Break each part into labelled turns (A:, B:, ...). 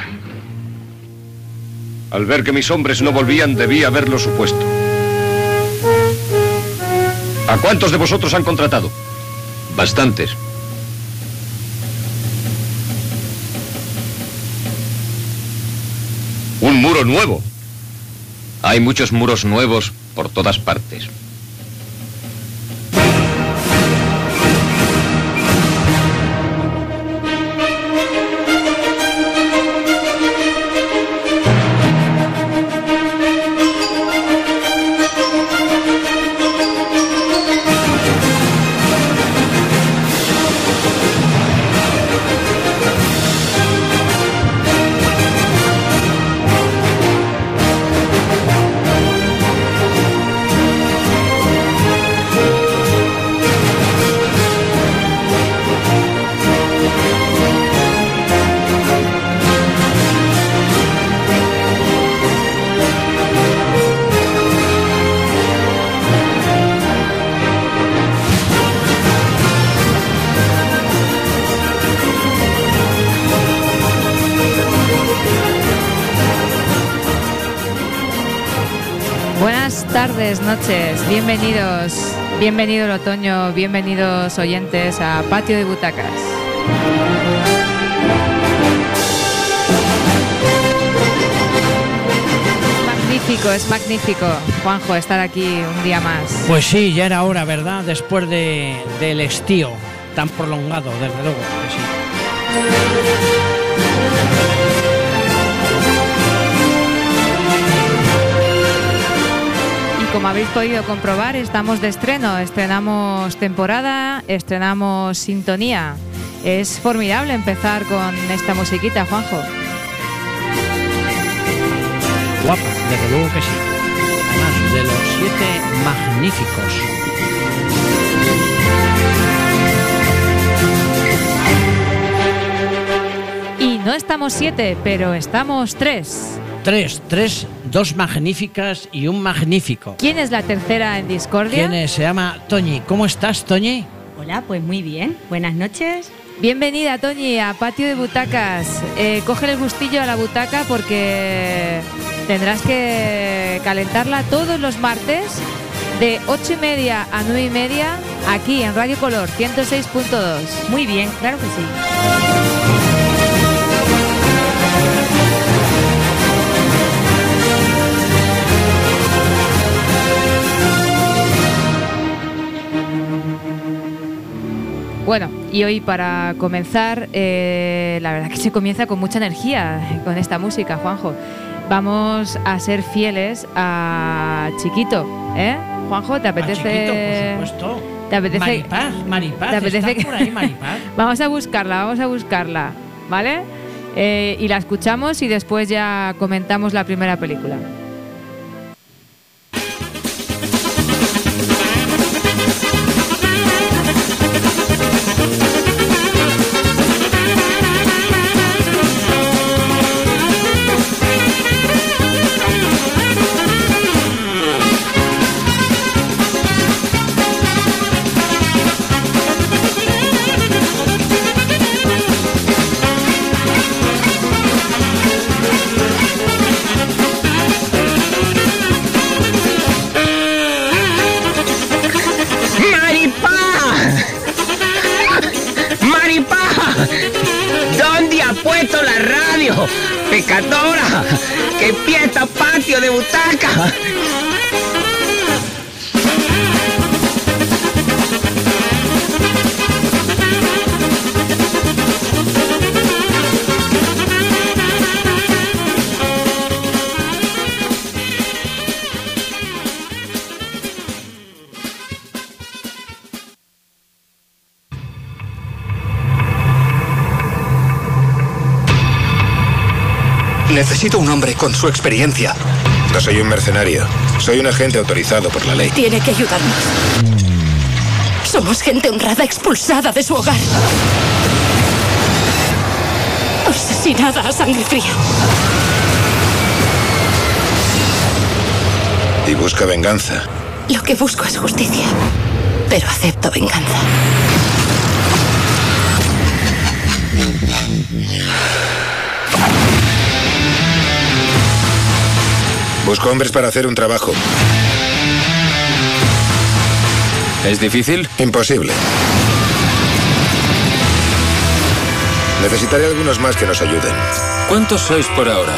A: Al ver que mis hombres no volvían, debí haberlo supuesto. ¿A cuántos de vosotros han contratado?
B: Bastantes.
A: Un muro nuevo.
B: Hay muchos muros nuevos por todas partes.
C: Tardes, noches, bienvenido el otoño, bienvenidos oyentes a Patio de Butacas. Es magnífico, Juanjo, estar aquí un día más.
D: Pues sí, ya era hora, ¿verdad? Después del estío tan prolongado, desde luego que sí.
C: Como habéis podido comprobar, estamos de estreno, estrenamos temporada, estrenamos sintonía. Es formidable empezar con esta musiquita, Juanjo.
D: Guapa, desde luego que sí. Además, de los 7 magníficos.
C: Y no estamos 7, pero estamos 3.
D: 3, 2 magníficas y un magnífico.
C: ¿Quién es la tercera en discordia?
D: ¿Quién es? Se llama Toñi. ¿Cómo estás, Toñi?
E: Hola, pues muy bien. Buenas noches.
C: Bienvenida, Toñi, a Patio de Butacas. Cógele el gustillo a la butaca porque tendrás que calentarla todos los martes de 8:30 a 9:30 aquí en Radio Color 106.2.
E: Muy bien, claro que sí.
C: Bueno, y hoy para comenzar, la verdad que se comienza con mucha energía con esta música, Juanjo. Vamos a ser fieles a Chiquito, ¿eh? Juanjo, ¿te apetece?
D: A Chiquito, por supuesto.
C: ¿Te apetece?
D: Maripaz,
C: ¿te apetece
D: ¿estás por ahí, Maripaz?
C: Vamos a buscarla, ¿vale? Y la escuchamos y después ya comentamos la primera película.
F: Pecadora, que empieza Patio de Butaca.
G: Necesito un hombre con su experiencia.
H: No soy un mercenario. Soy un agente autorizado por la ley.
I: Tiene que ayudarnos. Somos gente honrada expulsada de su hogar. Asesinada a sangre fría.
H: Y busca venganza.
I: Lo que busco es justicia, pero acepto venganza.
H: Busco hombres para hacer un trabajo.
B: ¿Es difícil?
H: Imposible. Necesitaré algunos más que nos ayuden.
B: ¿Cuántos sois por ahora?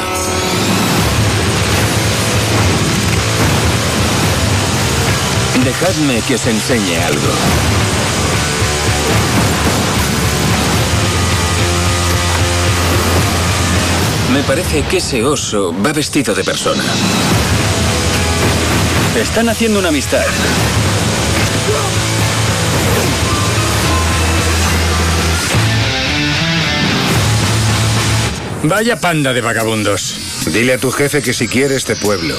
B: Dejadme que os enseñe algo. Me parece que ese oso va vestido de persona. Están haciendo una amistad.
J: Vaya panda de vagabundos.
H: Dile a tu jefe que si quiere este pueblo,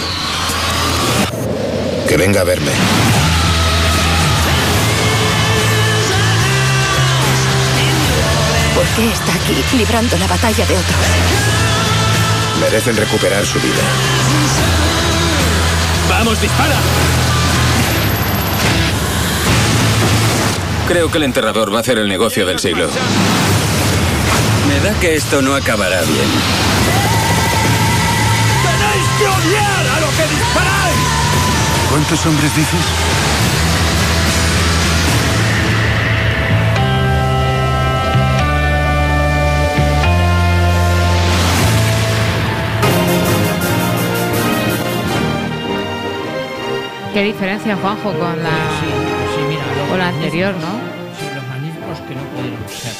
H: que venga a verme.
I: ¿Por qué está aquí librando la batalla de otros?
H: Merecen recuperar su vida.
J: ¡Vamos, dispara!
B: Creo que el enterrador va a hacer el negocio del siglo. Me da que esto no acabará bien.
J: ¡Tenéis que odiar a lo que disparáis!
H: ¿Cuántos hombres dices?
C: Qué diferencia, Juanjo, con la,
D: mira,
C: con la anterior, ¿no?
D: Sí, los magníficos que no pudieron ser.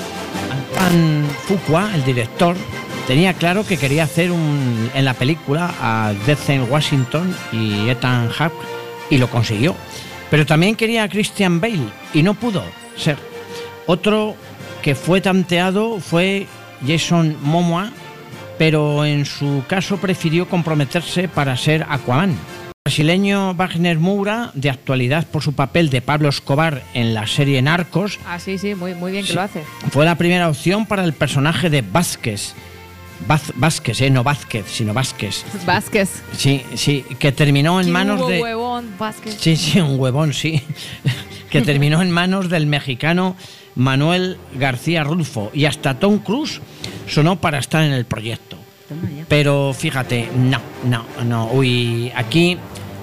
D: Antoine Fuqua, el director, tenía claro que quería hacer en la película a Denzel Washington y Ethan Hawke, y lo consiguió. Pero también quería a Christian Bale y no pudo ser. Otro que fue tanteado fue Jason Momoa, pero en su caso prefirió comprometerse para ser Aquaman. El brasileño Wagner Moura, de actualidad por su papel de Pablo Escobar en la serie Narcos.
C: Ah, sí, muy bien que lo hace.
D: Fue la primera opción para el personaje de Vázquez. Vázquez, no Vázquez, sino Vázquez.
C: Vázquez.
D: Sí, que terminó en manos de...
C: huevón, Vázquez.
D: Sí, un huevón, sí. Que terminó en manos del mexicano Manuel García Rulfo. Y hasta Tom Cruise sonó para estar en el proyecto. Pero fíjate, no. Uy, aquí,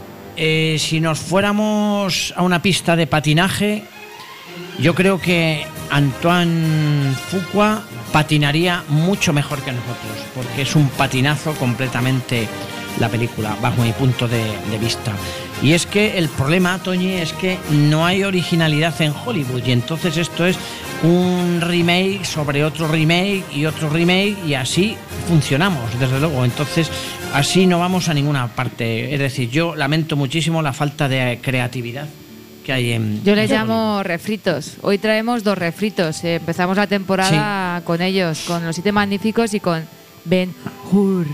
D: si nos fuéramos a una pista de patinaje, yo creo que Antoine Fuqua patinaría mucho mejor que nosotros, porque es un patinazo completamente la película, bajo mi punto de vista. Y es que el problema, Toñi, es que no hay originalidad en Hollywood, y entonces esto es un remake sobre otro remake y otro remake, y así funcionamos, desde luego. Entonces así no vamos a ninguna parte. Es decir, yo lamento muchísimo la falta de creatividad que hay en...
C: Yo les llamo refritos. Hoy traemos 2 refritos. Empezamos la temporada con ellos, con Los Siete Magníficos y con Ben-Hur.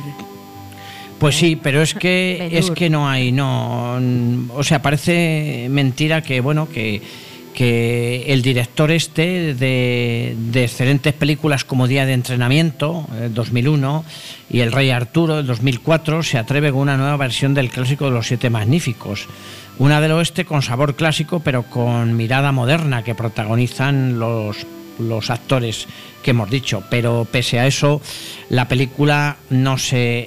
D: Pues sí, pero es que no hay, o sea, parece mentira que, bueno, que el director de excelentes películas como Día de Entrenamiento, 2001, y El Rey Arturo, del 2004, se atreve con una nueva versión del clásico de Los Siete Magníficos. Una del oeste con sabor clásico, pero con mirada moderna, que protagonizan los actores que hemos dicho, pero pese a eso la película no se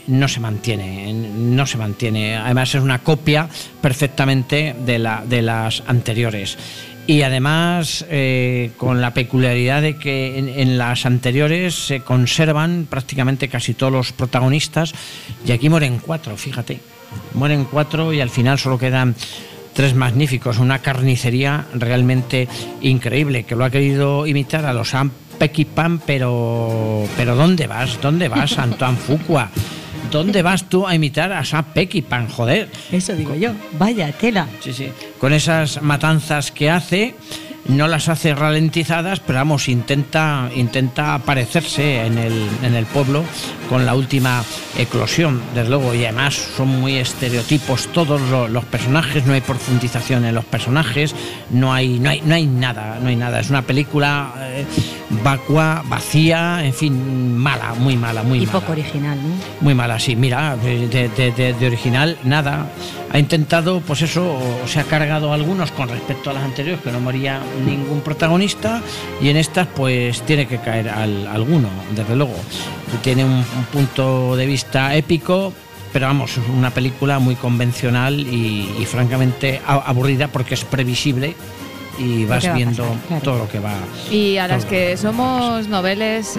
D: mantiene. Además es una copia perfectamente de las anteriores. Y además con la peculiaridad de que en las anteriores se conservan prácticamente casi todos los protagonistas, y aquí mueren 4, fíjate. Mueren 4 y al final solo quedan 3 magníficos. Una carnicería realmente increíble, que lo ha querido imitar a los Sam Peckinpah, pero ¿dónde vas, Antoine Fuqua? ¿Dónde vas tú a imitar a Sam Peckinpah, joder?
E: Eso digo yo, vaya tela.
D: Sí. Con esas matanzas que hace, no las hace ralentizadas, pero vamos, intenta aparecerse en el pueblo con la última eclosión, desde luego. Y además son muy estereotipos todos los personajes, no hay profundización en los personajes, no hay nada. Es una película vacua, vacía, en fin, mala, muy mala.
E: Y poco original, ¿no?
D: Muy mala, sí. Mira, de original nada. Ha intentado, pues eso, se ha cargado a algunos con respecto a las anteriores, que no moría ningún protagonista, y en estas pues tiene que caer alguno, desde luego. Tiene un punto de vista épico, pero vamos, es una película muy convencional y francamente aburrida porque es previsible y vas viendo todo lo que va.
C: Y a las que somos noveles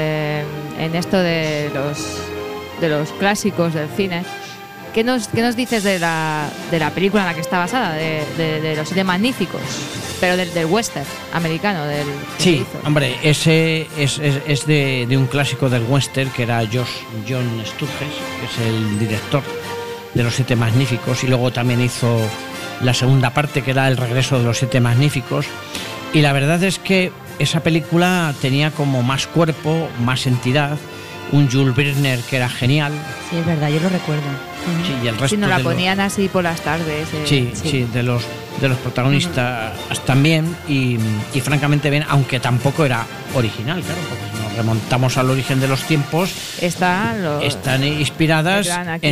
C: en esto de los clásicos del cine, ¿qué nos dices de la película en la que está basada, de Los Siete Magníficos, pero del western americano?
D: Sí, hombre, ese es de un clásico del western que era John Sturges, que es el director de Los Siete Magníficos, y luego también hizo la segunda parte, que era El regreso de los Siete Magníficos, y la verdad es que esa película tenía como más cuerpo, más entidad, un Jules Briner que era genial.
E: Sí, es verdad, yo lo recuerdo.
D: Sí, y el resto
C: sí, nos la ponían así por las tardes.
D: Sí, de los protagonistas también, y francamente bien, aunque tampoco era original, claro, porque si nos remontamos al origen de los tiempos, están inspiradas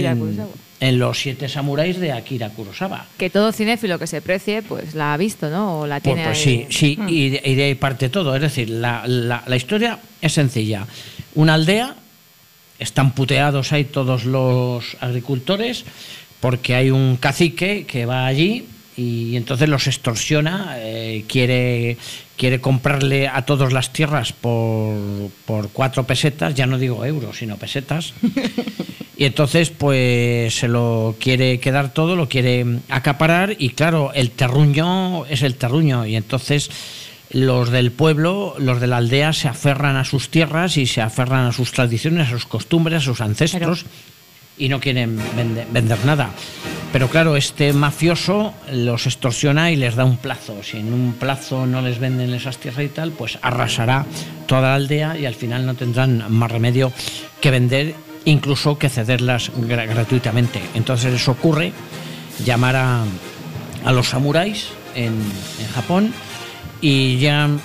D: en Los Siete Samuráis de Akira Kurosawa.
C: Que todo cinéfilo que se precie, pues la ha visto, ¿no? O la tiene
D: pues sí, y de ahí parte todo. Es decir, la historia es sencilla. Una aldea, están puteados ahí todos los agricultores porque hay un cacique que va allí y entonces los extorsiona, quiere comprarle a todos las tierras por 4 pesetas, ya no digo euros, sino pesetas. Y entonces pues se lo quiere quedar todo, lo quiere acaparar, y claro, el terruño es el terruño, y entonces los del pueblo, los de la aldea, se aferran a sus tierras y se aferran a sus tradiciones, a sus costumbres, a sus ancestros, y no quieren vender nada. Pero claro, este mafioso los extorsiona y les da un plazo. Si en un plazo no les venden esas tierras y tal, pues arrasará toda la aldea y al final no tendrán más remedio que vender, incluso que cederlas gratuitamente. Entonces les ocurre llamar a los samuráis en Japón, y llegan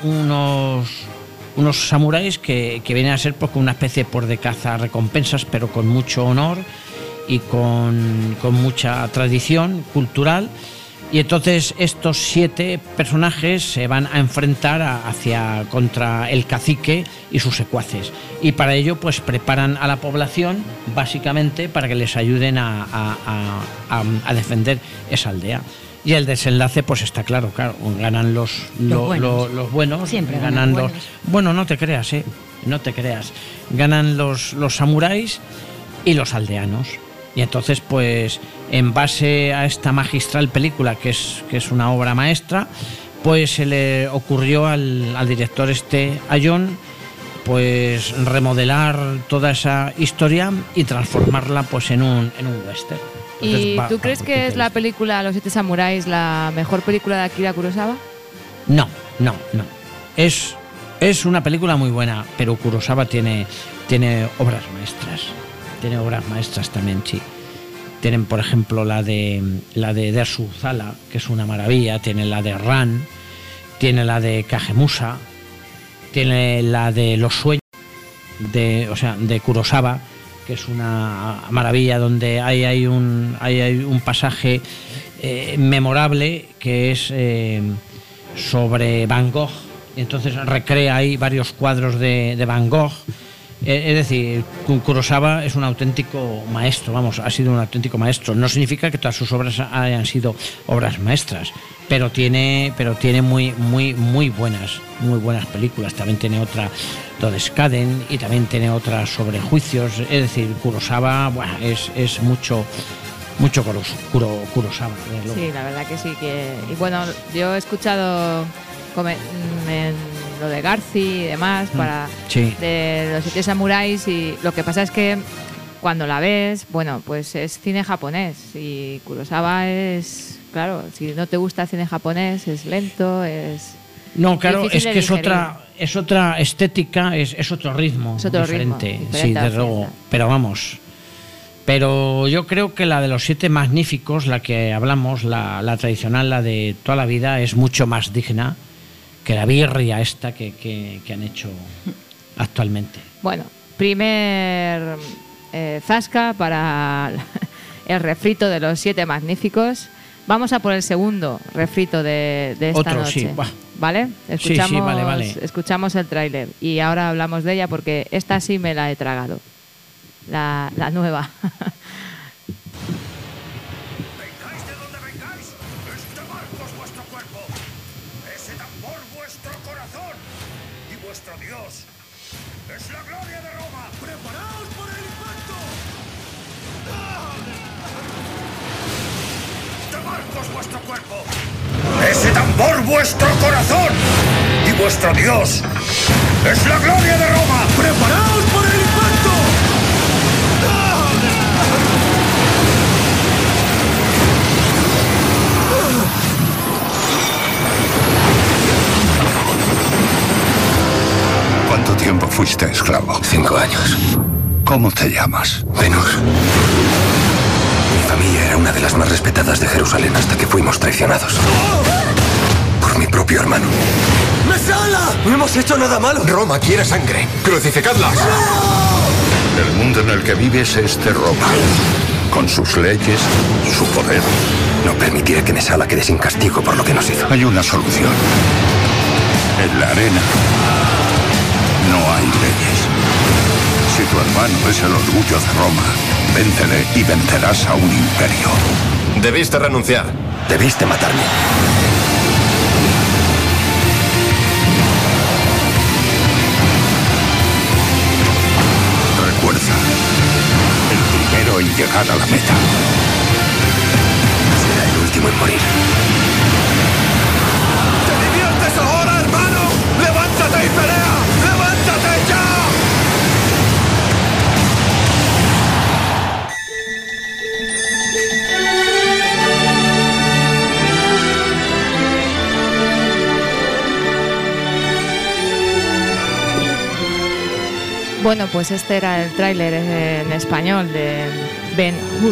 D: unos samuráis que vienen a ser pues una especie de caza recompensas, pero con mucho honor y con mucha tradición cultural. Y entonces estos 7 personajes se van a enfrentar contra el cacique y sus secuaces, y para ello pues preparan a la población básicamente para que les ayuden a defender esa aldea. Y el desenlace pues está claro, ganan los buenos, siempre ganan los buenos. Bueno, no te creas, ganan los samuráis y los aldeanos. Y entonces pues en base a esta magistral película, que es una obra maestra, pues se le ocurrió al director a John, pues remodelar toda esa historia y transformarla pues en un western. Entonces,
C: ¿Y tú crees que es la película Los Siete Samuráis la mejor película de Akira Kurosawa?
D: No. Es una película muy buena, pero Kurosawa tiene obras maestras. Tiene obras maestras también, sí. Tienen, por ejemplo, la de Dersu Uzala, que es una maravilla. Tiene la de Ran, tiene la de Kagemusa, tiene la de Los Sueños, de Kurosawa, que es una maravilla, donde hay un pasaje memorable que es sobre Van Gogh, y entonces recrea ahí varios cuadros de Van Gogh. Es decir, Kurosawa es un auténtico maestro, ha sido un auténtico maestro. No significa que todas sus obras hayan sido obras maestras, pero tiene muy buenas películas. También tiene otra, Todeskaden, y también tiene otra sobre juicios. Es decir, Kurosawa es mucho Kurosawa.
C: Sí, la verdad que sí. Y bueno, yo he escuchado lo de Garci y demás de Los Siete Samuráis, y lo que pasa es que cuando la ves, bueno, pues es cine japonés, y Kurosawa es, claro, si no te gusta el cine japonés, es lento,
D: no, claro, es que es otra estética, es otro ritmo, diferente, sí, desde luego, pero yo creo que la de Los Siete Magníficos, la que hablamos, la tradicional, la de toda la vida, es mucho más digna que la birria esta que han hecho actualmente.
C: Bueno, primer zasca para el refrito de Los Siete Magníficos. Vamos a por el segundo refrito de esta noche.
D: Sí,
C: ¿Vale?
D: Vale.
C: Escuchamos el tráiler y ahora hablamos de ella, porque esta sí me la he tragado. La nueva.
J: vuestro dios es la gloria de Roma. ¡Preparaos por el impacto! ¡Demarcos vuestro cuerpo! ¡Ese tambor vuestro corazón! ¡Y vuestro dios es la gloria de Roma! ¡Preparaos por el impacto!
K: ¿Cuánto tiempo fuiste esclavo?
G: 5 años.
K: ¿Cómo te llamas?
G: Venus. Mi familia era una de las más respetadas de Jerusalén hasta que fuimos traicionados. Por mi propio hermano.
J: ¡Mesala!
G: No hemos hecho nada malo.
H: Roma quiere sangre. ¡Crucificadlas!
K: El mundo en el que vives es de Roma. Con sus leyes, su poder.
G: No permitiré que Mesala quede sin castigo por lo que nos hizo.
K: Hay una solución. En la arena no hay leyes. Si tu hermano es el orgullo de Roma, véncele y vencerás a un imperio.
H: Debiste renunciar.
G: Debiste matarme.
K: Recuerda, el primero en llegar a la meta
G: será el último en morir.
J: ¿Te diviertes ahora, hermano? ¡Levántate y pelea! ¡Levántate ya!
C: Bueno, pues este era el tráiler en español de Ben-Hur.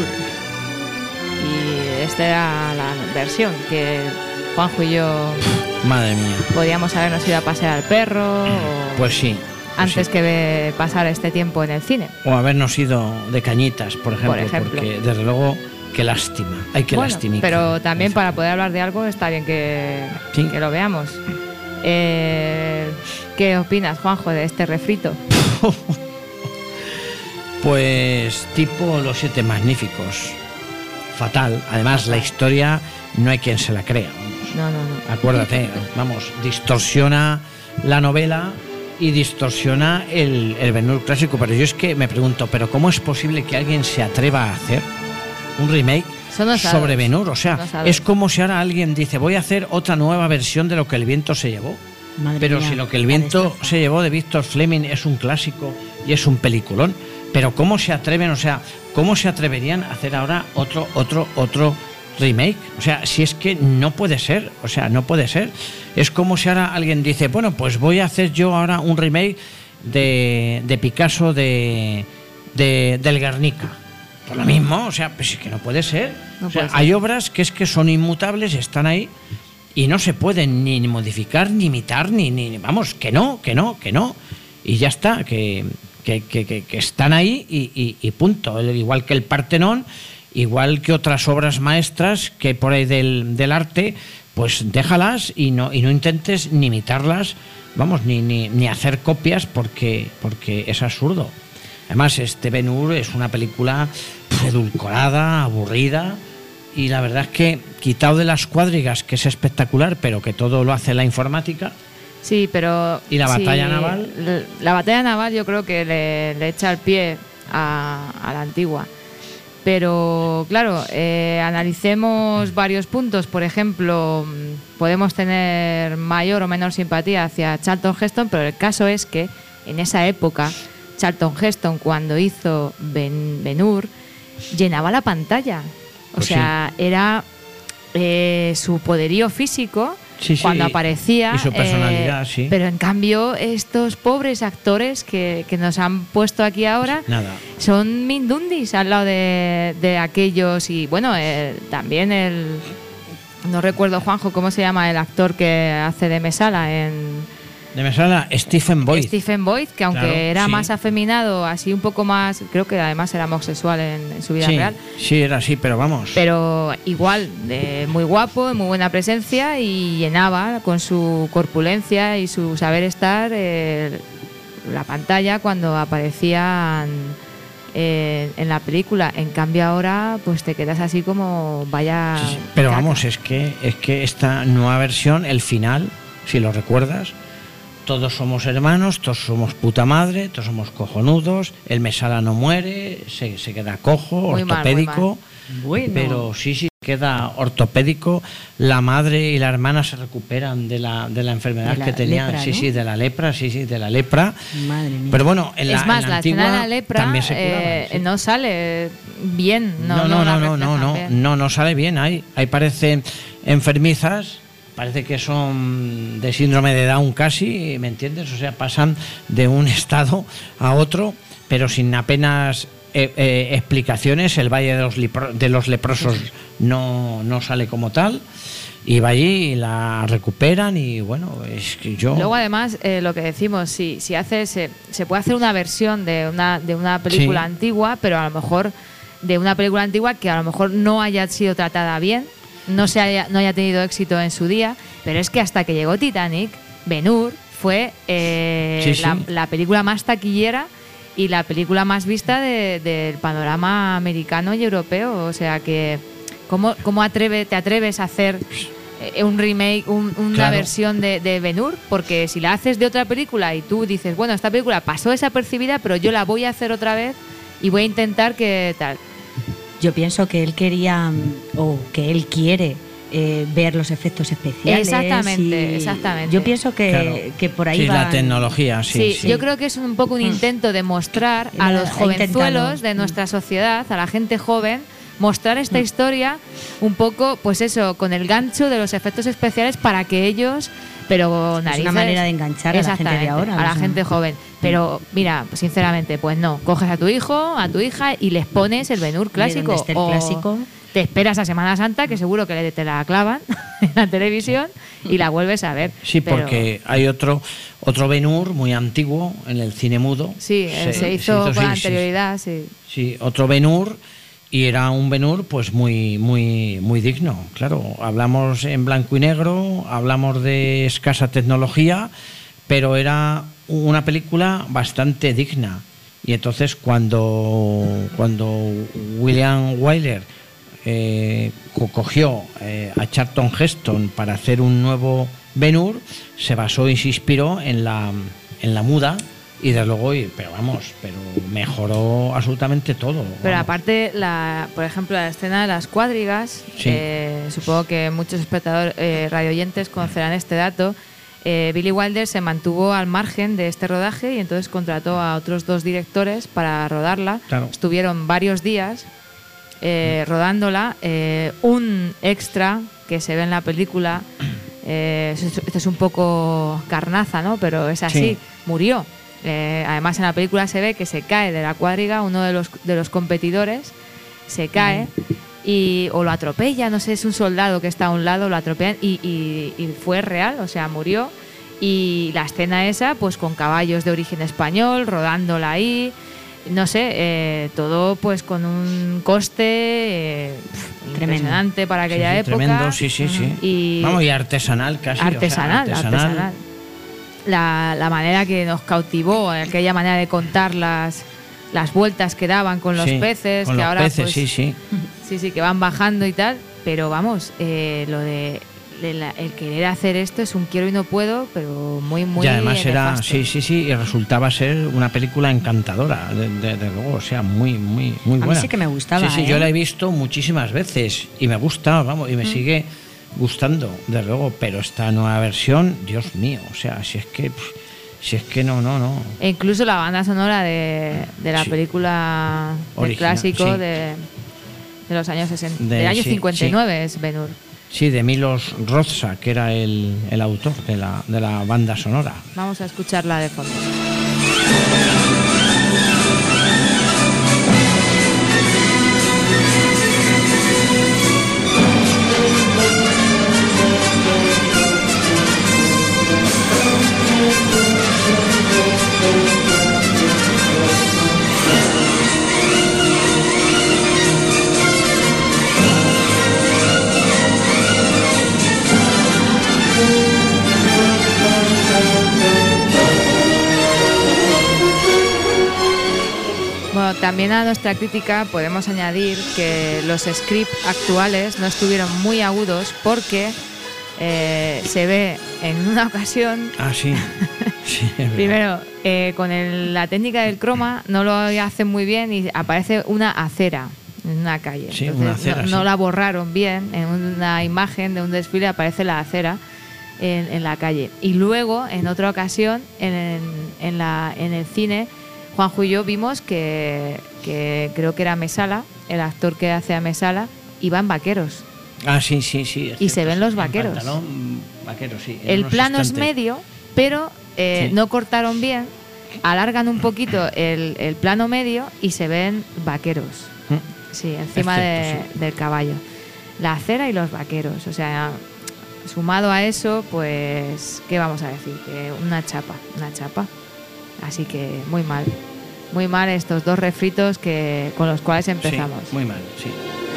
C: Y esta era la versión que Juanjo y yo,
D: Madre mía.
C: podíamos habernos ido a pasear al perro o
D: Pues sí.
C: antes que pasar este tiempo en el cine.
D: O habernos ido de cañitas, por ejemplo. Porque desde luego, qué lástima. Hay que lastimar.
C: Pero también para poder hablar de algo está bien que lo veamos. ¿Qué opinas, Juanjo, de este refrito?
D: Pues tipo Los Siete Magníficos. Fatal. Además, la historia no hay quien se la crea.
C: No.
D: Acuérdate, vamos, distorsiona la novela y distorsiona el Ben-Hur clásico. Pero yo es que me pregunto, ¿pero cómo es posible que alguien se atreva a hacer un remake sobre Ben-Hur? O sea, es como si ahora alguien dice, voy a hacer otra nueva versión de Lo que el viento se llevó.
E: Madre
D: Pero
E: mía,
D: si Lo que el viento se llevó de Víctor Fleming es un clásico y es un peliculón, pero ¿cómo se atreven? O sea, ¿cómo se atreverían a hacer ahora otro remake? O sea, si es que no puede ser, o sea, no puede ser. Es como si ahora alguien dice, bueno, pues voy a hacer yo ahora un remake de Picasso del Guernica. Por lo mismo, o sea, pues es que no puede ser.
C: No
D: o sea,
C: puede ser.
D: hay obras que es que son inmutables, están ahí y no se pueden ni modificar, ni imitar, ni vamos, que no. Y ya está, que están ahí y punto. Igual que el Partenón, igual que otras obras maestras que hay por ahí del arte, pues déjalas y no intentes ni imitarlas, vamos, ni hacer copias porque es absurdo. Además, este Ben-Hur es una película edulcorada, aburrida, y la verdad es que, quitado de las cuadrigas, que es espectacular, pero que todo lo hace la informática.
C: Sí, pero...
D: ¿Y la batalla naval?
C: La batalla naval yo creo que le echa el pie a la antigua. Pero, claro, analicemos varios puntos. Por ejemplo, podemos tener mayor o menor simpatía hacia Charlton Heston, pero el caso es que en esa época, Charlton Heston, cuando hizo Ben-Hur, llenaba la pantalla. O
D: Pues
C: sea,
D: sí.
C: era su poderío físico cuando aparecía.
D: Y su personalidad, sí.
C: Pero en cambio, estos pobres actores que nos han puesto aquí ahora
D: Nada.
C: son mindundis al lado de aquellos. Y bueno, también no recuerdo, Juanjo, cómo se llama el actor que hace de Mesala
D: De Mesala, Stephen Boyd.
C: Stephen Boyd, que aunque
D: Claro,
C: era
D: sí.
C: más afeminado, así un poco más, creo que además era homosexual en su vida
D: Sí,
C: real.
D: sí, era así, pero vamos.
C: Pero igual, muy guapo, de muy buena presencia, y llenaba con su corpulencia y su saber estar la pantalla cuando aparecían en la película. En cambio ahora pues te quedas así como vaya...
D: Sí, pero
C: caca.
D: vamos, es que esta nueva versión, el final, si lo recuerdas, todos somos hermanos, todos somos puta madre, todos somos cojonudos, el Mesala no muere, se queda cojo,
C: muy
D: ortopédico,
C: mal.
E: Bueno.
D: pero sí, queda ortopédico, la madre y la hermana se recuperan de la enfermedad que tenían,
E: lepra,
D: sí,
E: ¿no?
D: sí, de la lepra, sí, de la lepra.
E: Madre mía.
D: Pero bueno, en
C: Es más, la
D: antigua
C: escena de la lepra
D: también se curaban, sí.
C: no sale bien.
D: No sale bien. Ahí parecen enfermizas, parece que son de síndrome de Down casi, ¿me entiendes? O sea, pasan de un estado a otro, pero sin apenas explicaciones. El Valle de los Leprosos no sale como tal. Y va allí y la recuperan y bueno, es que yo...
C: Luego además, lo que decimos, si haces, se puede hacer una versión de una película
D: Sí.
C: antigua, pero a lo mejor de una película antigua que a lo mejor no haya sido tratada bien, no haya tenido éxito en su día, pero es que hasta que llegó Titanic, Ben-Hur fue la película más taquillera y la película más vista del panorama americano y europeo. O sea que, ¿cómo te atreves a hacer un remake, una
D: Claro.
C: versión de Ben-Hur? Porque si la haces de otra película y tú dices, bueno, esta película pasó desapercibida, pero yo la voy a hacer otra vez y voy a intentar que tal.
E: Yo pienso que él quería, o que él quiere, ver los efectos especiales.
C: Exactamente.
E: Yo pienso que,
D: Claro.
E: que por ahí
D: Sí,
E: va.
D: la tecnología, sí.
C: Yo creo que es un poco un intento de mostrar a los jovenzuelos de nuestra sociedad, a la gente joven, mostrar esta historia un poco, pues eso, con el gancho de los efectos especiales para que ellos, pero
E: Es
C: narices,
E: una manera de enganchar a la gente de ahora.
C: a la
E: o sea.
C: gente joven. Pero mira, sinceramente, pues no, coges a tu hijo, a tu hija y les pones el Ben-Hur clásico.
E: donde esté el
C: o
E: clásico.
C: te esperas a Semana Santa, que seguro que te la clavan en la televisión y la vuelves a ver.
D: Sí,
C: Pero-
D: porque hay otro Ben-Hur muy antiguo en el cine mudo.
C: Sí, se hizo con
D: sí,
C: anterioridad, sí.
D: Sí, otro Ben-Hur, y era un Ben-Hur pues muy digno. Claro, hablamos en blanco y negro, hablamos de escasa tecnología, pero era una película bastante digna. Y entonces cuando William Wyler cogió a Charlton Heston para hacer un nuevo Ben-Hur, se basó y se inspiró en la muda, y desde luego, pero mejoró absolutamente todo.
C: Pero
D: vamos.
C: aparte, por ejemplo, la escena de las cuadrigas,
D: Sí.
C: supongo que muchos espectadores radioyentes conocerán este dato. Billy Wilder se mantuvo al margen de este rodaje y entonces contrató a otros 2 directores para rodarla.
D: Claro.
C: Estuvieron varios días rodándola. Un extra que se ve en la película, esto es un poco carnaza, ¿no? Pero es así,
D: Sí.
C: murió. Además, en la película se ve que se cae de la cuadriga uno de los competidores, se cae o lo atropella, no sé, es un soldado que está a un lado, lo atropellan y fue real, o sea, murió. Y la escena esa, pues con caballos de origen español, rodándola ahí, no sé, todo pues con un coste impresionante para aquella época.
D: Tremendo, sí.
C: Y
D: Vamos, y artesanal casi.
C: artesanal. La manera que nos cautivó, aquella manera de contar las vueltas que daban con los peces,
D: con
C: que
D: los
C: ahora
D: peces,
C: pues, sí, que van bajando y tal, pero vamos, lo de el querer hacer esto es un quiero y no puedo, pero muy
D: Y además era,
C: nefasto.
D: y resultaba ser una película encantadora, de luego, o sea, muy buena.
E: A mí sí que me gustaba.
D: Sí, yo la he visto muchísimas veces y me gusta, vamos, y me sigue gustando, de luego, pero esta nueva versión, Dios mío, o sea, si es que no.
C: E incluso la banda sonora de la película del
D: Original,
C: clásico
D: sí.
C: de los años 60, del año 59 es Ben-Hur.
D: Sí, de Milos Rozsa, que era el autor de la banda sonora.
C: Vamos a escucharla de fondo. Bueno, también a nuestra crítica podemos añadir que los scripts actuales no estuvieron muy agudos porque se ve en una ocasión.
D: Ah, sí. Sí,
C: primero, con la técnica del croma no lo hacen muy bien y aparece una acera en una calle.
D: Sí,
C: entonces,
D: una acera,
C: no
D: sí.
C: la borraron bien. En una imagen de un desfile aparece la acera en la calle. Y luego, en otra ocasión, en el cine, Juanjo y yo vimos que creo que era Mesala, el actor que hace a Mesala, iba en vaqueros.
D: Ah, sí.
C: Y se ven los vaqueros.
D: Vaqueros, sí.
C: El plano es medio, pero
D: sí.
C: no cortaron bien, alargan un poquito el plano medio y se ven vaqueros. Sí, encima del caballo. La acera y los vaqueros. O sea, sumado a eso, pues, ¿qué vamos a decir? Que una chapa. Así que muy mal estos dos refritos con los cuales empezamos.
D: Sí, muy mal, sí.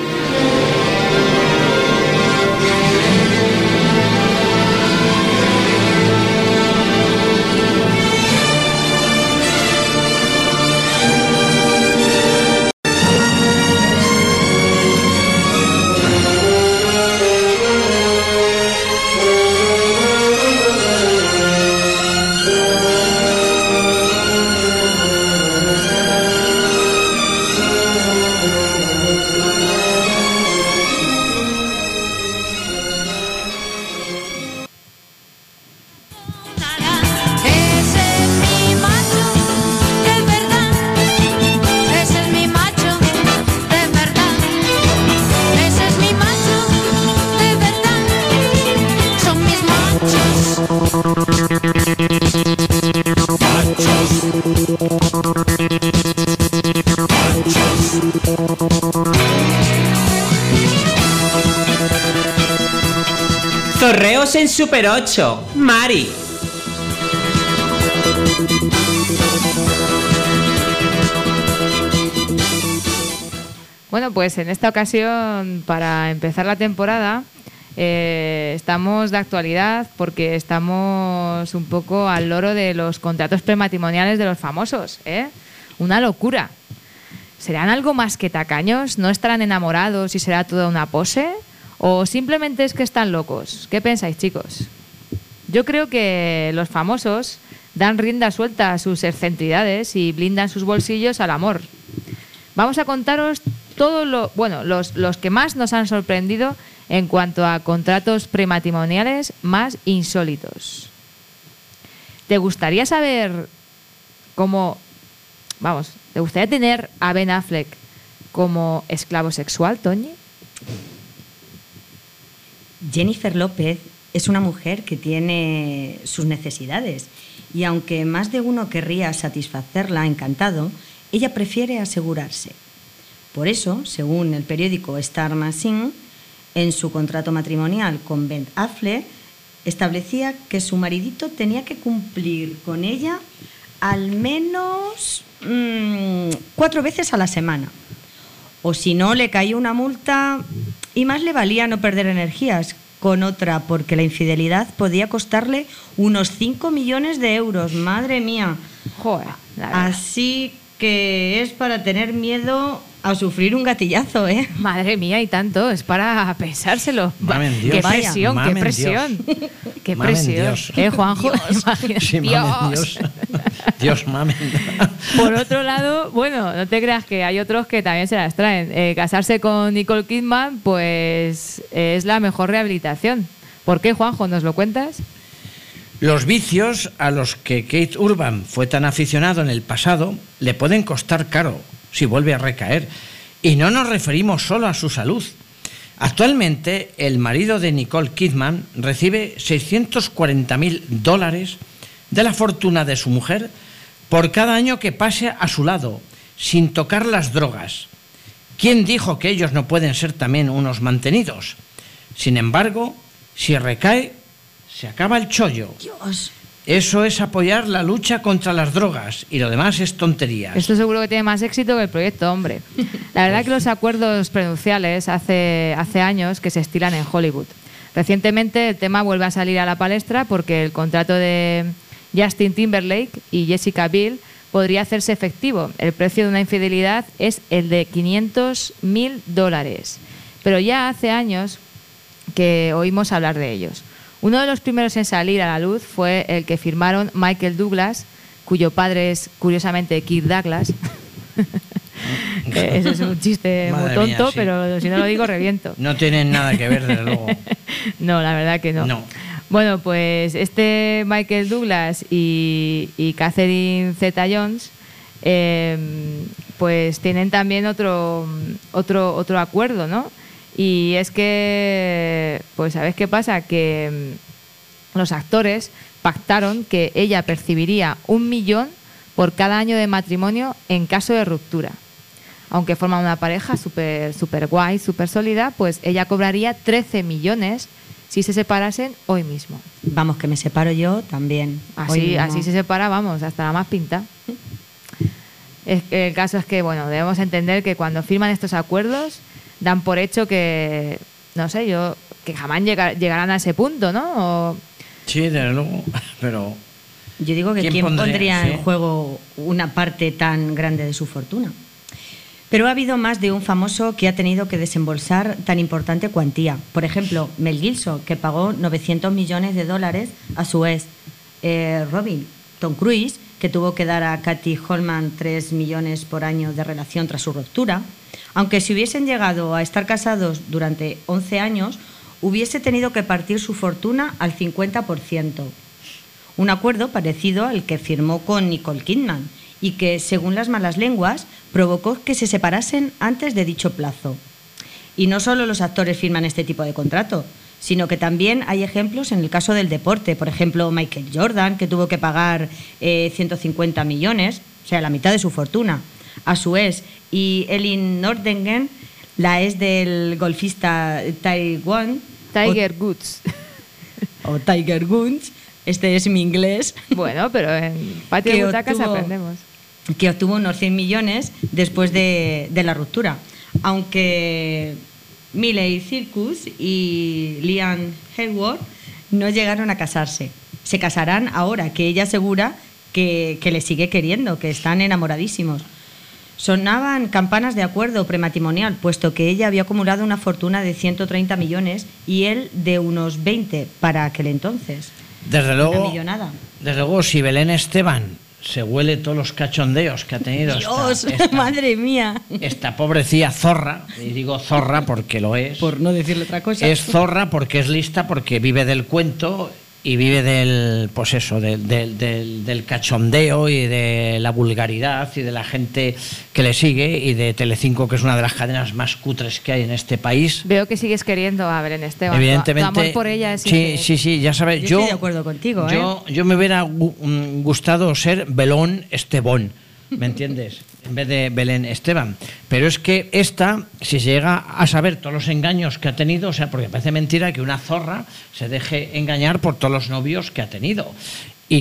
L: Zorreos en Super 8, Mari.
C: Bueno, pues en esta ocasión, para empezar la temporada, estamos de actualidad porque estamos un poco al loro de los contratos prematrimoniales de los famosos, ¿eh? Una locura. ¿Serán algo más que tacaños? ¿No estarán enamorados y será toda una pose? ¿O simplemente es que están locos? ¿Qué pensáis, chicos? Yo creo que los famosos dan rienda suelta a sus excentridades y blindan sus bolsillos al amor. Vamos a contaros los que más nos han sorprendido en cuanto a contratos prematrimoniales más insólitos. ¿Te gustaría saber te gustaría tener a Ben Affleck como esclavo sexual, Toñi?
E: Jennifer López es una mujer que tiene sus necesidades y aunque más de uno querría satisfacerla encantado, ella prefiere asegurarse. Por eso, según el periódico Star Magazine, en su contrato matrimonial con Ben Affleck, establecía que su maridito tenía que cumplir con ella al menos 4 veces a la semana. O si no, le caía una multa y más le valía no perder energías con otra, porque la infidelidad podía costarle unos 5 millones de euros. ¡Madre mía!
C: Joder, la verdad.
E: Así que es para tener miedo a sufrir un gatillazo, ¿eh?
C: Madre mía, y tanto, es para pensárselo.
D: Mamen Dios.
C: ¡Qué presión,
D: Mamen
C: qué presión!
D: Dios.
C: ¡Qué
D: Mamen
C: presión!
D: Dios.
C: Juanjo? Imagínate.
D: Sí, mamen Dios. Dios, mamen.
C: Por otro lado, bueno, no te creas que hay otros que también se las traen. Casarse con Nicole Kidman, pues es la mejor rehabilitación. ¿Por qué, Juanjo? ¿Nos lo cuentas?
D: Los vicios a los que Kate Urban fue tan aficionado en el pasado le pueden costar caro si vuelve a recaer. Y no nos referimos solo a su salud. Actualmente, el marido de Nicole Kidman recibe $640.000 de la fortuna de su mujer por cada año que pase a su lado, sin tocar las drogas. ¿Quién dijo que ellos no pueden ser también unos mantenidos? Sin embargo, si recae, se acaba el chollo.
E: Dios.
D: Eso es apoyar la lucha contra las drogas y lo demás es tonterías.
C: Esto seguro que tiene más éxito que el proyecto Hombre. La verdad que los acuerdos prenupciales hace años que se estilan en Hollywood. Recientemente el tema vuelve a salir a la palestra porque el contrato de Justin Timberlake y Jessica Biel podría hacerse efectivo. El precio de una infidelidad es el de $500.000. Pero ya hace años que oímos hablar de ellos. Uno de los primeros en salir a la luz fue el que firmaron Michael Douglas, cuyo padre es, curiosamente, Kirk Douglas. Eso es un chiste muy tonto, mía, sí. Pero si no lo digo, reviento.
D: No tienen nada que ver, desde luego.
C: No, la verdad que no. Bueno, pues este Michael Douglas y Catherine Zeta-Jones pues tienen también otro acuerdo, ¿no? Y es que, pues ¿sabes qué pasa? Que los actores pactaron que ella percibiría 1 millón por cada año de matrimonio en caso de ruptura. Aunque forman una pareja súper guay, súper sólida, pues ella cobraría 13 millones si se separasen hoy mismo.
E: Vamos, que me separo yo también.
C: Así se separa, vamos, hasta la más pinta. El caso es que, bueno, debemos entender que cuando firman estos acuerdos dan por hecho que, no sé, que jamás llegarán a ese punto, ¿no?
D: Sí, desde luego, pero...
E: Yo digo que ¿quién pondría en juego una parte tan grande de su fortuna? Pero ha habido más de un famoso que ha tenido que desembolsar tan importante cuantía. Por ejemplo, Mel Gibson, que pagó $900 millones a su ex. Tom Cruise, que tuvo que dar a Kathy Holman 3 millones por año de relación tras su ruptura. Aunque si hubiesen llegado a estar casados durante 11 años, hubiese tenido que partir su fortuna al 50%. Un acuerdo parecido al que firmó con Nicole Kidman y que, según las malas lenguas, provocó que se separasen antes de dicho plazo. Y no solo los actores firman este tipo de contrato, sino que también hay ejemplos en el caso del deporte. Por ejemplo, Michael Jordan, que tuvo que pagar 150 millones, o sea, la mitad de su fortuna, a su ex, y Elin Nordegren, la ex del golfista Tiger
C: Woods.
E: O Tiger Woods, este es mi inglés.
C: Bueno, pero en Patio de Butacas aprendemos.
E: Que obtuvo unos 100 millones después de la ruptura. Aunque Miley Cyrus y Liam Hemsworth no llegaron a casarse. Se casarán ahora, que ella asegura que le sigue queriendo, que están enamoradísimos. Sonaban campanas de acuerdo prematrimonial, puesto que ella había acumulado una fortuna de 130 millones y él de unos 20 para aquel entonces.
D: Desde luego, si Belén Esteban se huele todos los cachondeos que ha tenido
E: esta madre mía,
D: esta pobrecilla zorra, y digo zorra porque lo es,
E: por no decirle otra cosa,
D: es zorra porque es lista, porque vive del cuento y vive del, pues eso, del cachondeo y de la vulgaridad y de la gente que le sigue, y de Telecinco, que es una de las cadenas más cutres que hay en este país.
C: Veo que sigues queriendo a Belén Esteban.
D: Evidentemente.
C: Tu amor por ella es
D: sí, ya sabes.
E: Yo estoy de acuerdo contigo.
D: Yo me hubiera gustado ser Belón Estebón, ¿me entiendes? En vez de Belén Esteban. Pero es que esta, si se llega a saber todos los engaños que ha tenido, o sea, porque parece mentira que una zorra se deje engañar por todos los novios que ha tenido. Y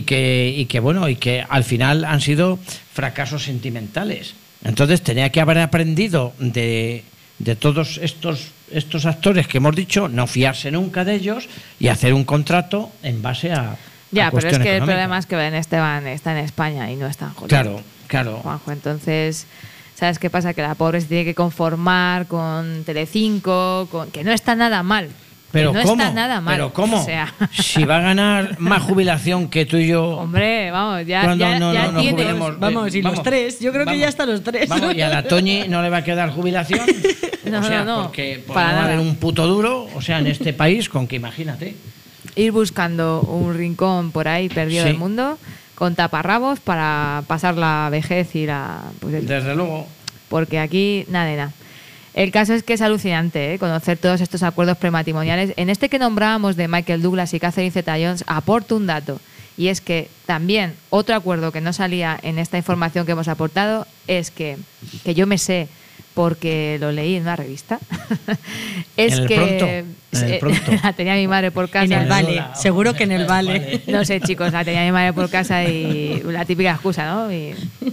D: que al final han sido fracasos sentimentales. Entonces tenía que haber aprendido de todos estos actores que hemos dicho, no fiarse nunca de ellos y hacer un contrato en base a
C: ya, pero es que
D: económica.
C: El problema es que Belén Esteban está en España y no está en Hollywood.
D: Claro.
C: Juanjo, entonces, ¿sabes qué pasa? Que la pobre se tiene que conformar con Telecinco, que no está nada mal.
D: Pero
C: no
D: ¿cómo?
C: Está nada mal.
D: Pero ¿cómo?
C: O sea...
D: Si va a ganar más jubilación que tú y yo.
C: Hombre, vamos, ya
D: jubilemos,
E: vamos, y los tres. Yo creo que ya están los tres.
D: Vamos, y a la Toñi no le va a quedar jubilación.
C: No.
D: Porque no va a haber un puto duro, o sea, en este país, con que imagínate.
C: Ir buscando un rincón por ahí perdido del mundo, con taparrabos para pasar la vejez y la... Pues,
D: desde luego.
C: Porque aquí nada de nada. El caso es que es alucinante conocer todos estos acuerdos prematrimoniales. En este que nombrábamos de Michael Douglas y Catherine Zeta-Jones, aporto un dato. Y es que también otro acuerdo que no salía en esta información que hemos aportado es que yo me sé, porque lo leí en una revista, es
D: ¿En
C: que
D: el Pronto?
C: La tenía mi madre por casa.
E: En el Vale, seguro que en el Vale.
C: No sé, chicos, la tenía mi madre por casa y la típica excusa, ¿no? Y,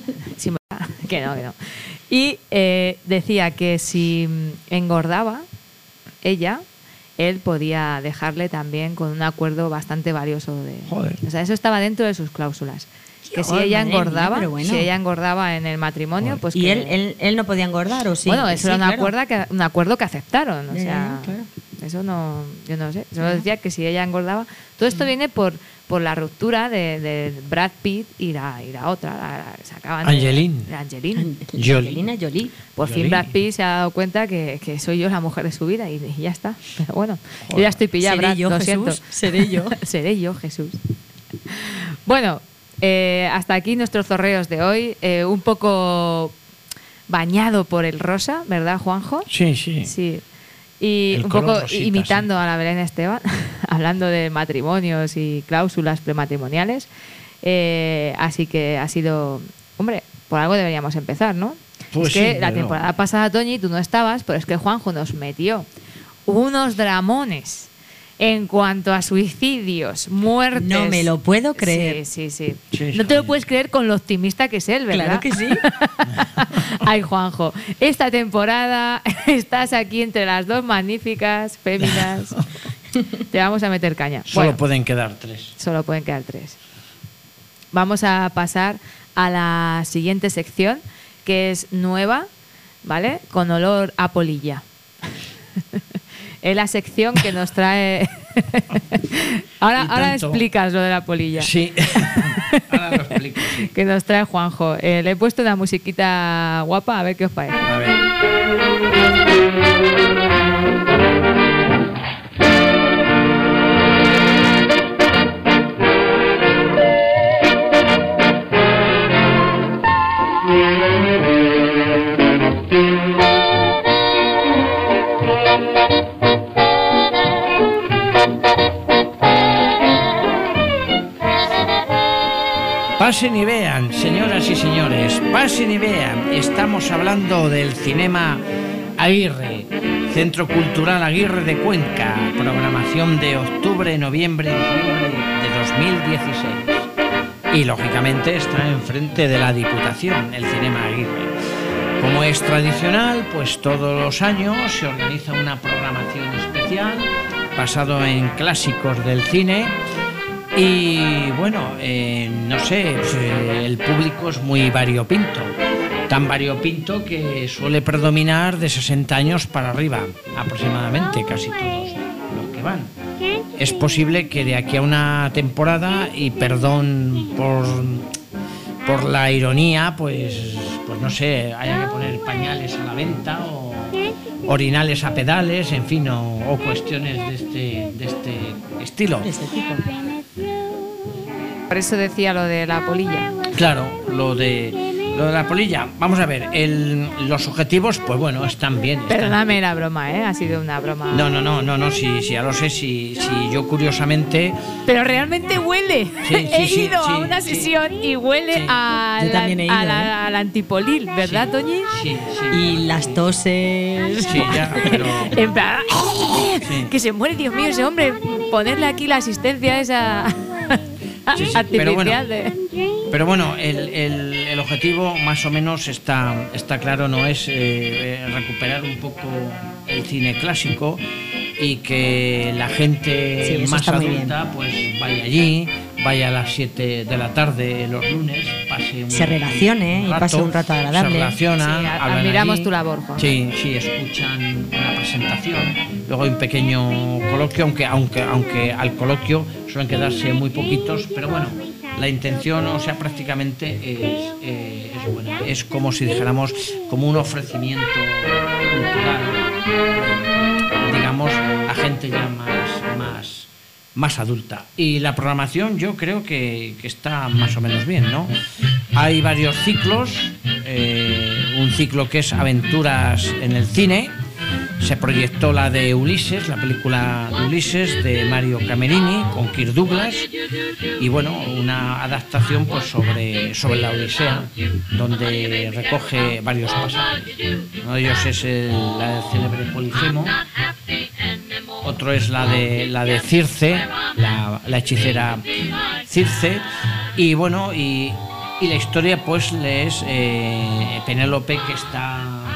C: que no. Y decía que si engordaba ella, él podía dejarle también con un acuerdo bastante valioso.
D: Joder.
C: O sea, eso estaba dentro de sus cláusulas. Que si ella engordaba en el matrimonio, pues
E: ¿Y
C: que...
E: él no podía engordar o sí?
C: Bueno, eso
E: sí,
C: era
E: claro.
C: un acuerdo que aceptaron. O sea,
E: claro.
C: Eso no, yo no sé. Solo decía que si ella engordaba. Todo esto viene por la ruptura de Brad Pitt y la otra. Se acaban
E: Angelina Jolie.
C: Por fin Brad Pitt se ha dado cuenta que soy yo la mujer de su vida y ya está. Pero bueno, yo ya estoy pillada, Brad, lo siento.
E: Seré yo.
C: Seré yo, Jesús. Bueno, hasta aquí nuestros zorreos de hoy. Un poco bañado por el rosa, ¿verdad, Juanjo?
D: Sí.
C: Y
D: El
C: un poco
D: rosita,
C: imitando a la Belén Esteban, hablando de matrimonios y cláusulas prematrimoniales. Así que ha sido... Hombre, por algo deberíamos empezar, ¿no?
D: Pues
C: es que
D: sí,
C: la
D: pero...
C: temporada pasada, Toñi, tú no estabas, pero es que Juanjo nos metió unos dramones en cuanto a suicidios, muertes.
E: No me lo puedo creer.
C: Sí. No te lo puedes creer con lo optimista que es él, ¿verdad?
E: Claro que sí.
C: Ay, Juanjo, esta temporada estás aquí entre las dos magníficas féminas. Te vamos a meter caña.
D: Solo pueden quedar 3.
C: Solo pueden quedar 3. Vamos a pasar a la siguiente sección, que es nueva, ¿vale? Con olor a polilla. Es la sección que nos trae... ahora explicas lo de la polilla.
D: Sí, ahora lo explico. Sí.
C: Que nos trae Juanjo. Le he puesto una musiquita guapa, a ver qué os parece.
D: A ver. Pasen y vean, señoras y señores, pasen y vean. Estamos hablando del Cinema Aguirre, Centro Cultural Aguirre de Cuenca, programación de octubre, noviembre y diciembre de 2016. Y lógicamente está enfrente de la Diputación, el Cinema Aguirre. Como es tradicional, pues todos los años se organiza una programación especial basado en clásicos del cine. Y bueno, no sé, el público es muy variopinto, tan variopinto que suele predominar de 60 años para arriba, aproximadamente, casi todos los que van. Es posible que de aquí a una temporada, y perdón por la ironía, pues no sé, haya que poner pañales a la venta o orinales a pedales, en fin, o cuestiones de este estilo.
E: De este tipo.
C: Por eso decía lo de la polilla.
D: Claro, lo de la polilla. Vamos a ver, los objetivos, pues bueno, están bien.
C: Perdóname la broma, ha sido una broma.
D: No, sí, ya lo sé, si yo curiosamente...
C: Pero realmente huele. He ido a una sesión y huele al antipolil, ¿verdad, Toñi?
D: Sí.
E: Y las toses...
D: Sí, ya, pero...
C: En plan, que se muere, Dios mío, ese hombre. Ponerle aquí la asistencia esa...
D: Sí, pero bueno, el objetivo más o menos está claro, no es recuperar un poco el cine clásico y que la gente más adulta pues vaya allí, vaya a las 7 de la tarde los lunes, se
E: relacione y pase un rato agradable.
D: Se relaciona,
C: admiramos tu labor, Juan.
D: Sí, escuchan una presentación, luego hay un pequeño coloquio, aunque al coloquio suelen quedarse muy poquitos, pero bueno, la intención, o sea, prácticamente es buena. Es como si dijéramos, como un ofrecimiento cultural, digamos, a gente ya más adulta. Y la programación yo creo que está más o menos bien, ¿no? Hay varios ciclos, un ciclo que es Aventuras en el cine. Se proyectó la de Ulises, la película de Ulises de Mario Camerini con Kirk Douglas, y bueno, una adaptación pues sobre la Odisea, donde recoge varios pasajes. Uno de ellos es la del célebre Polifemo, otro es la de Circe, la hechicera Circe, y bueno, y la historia pues es Penélope, que está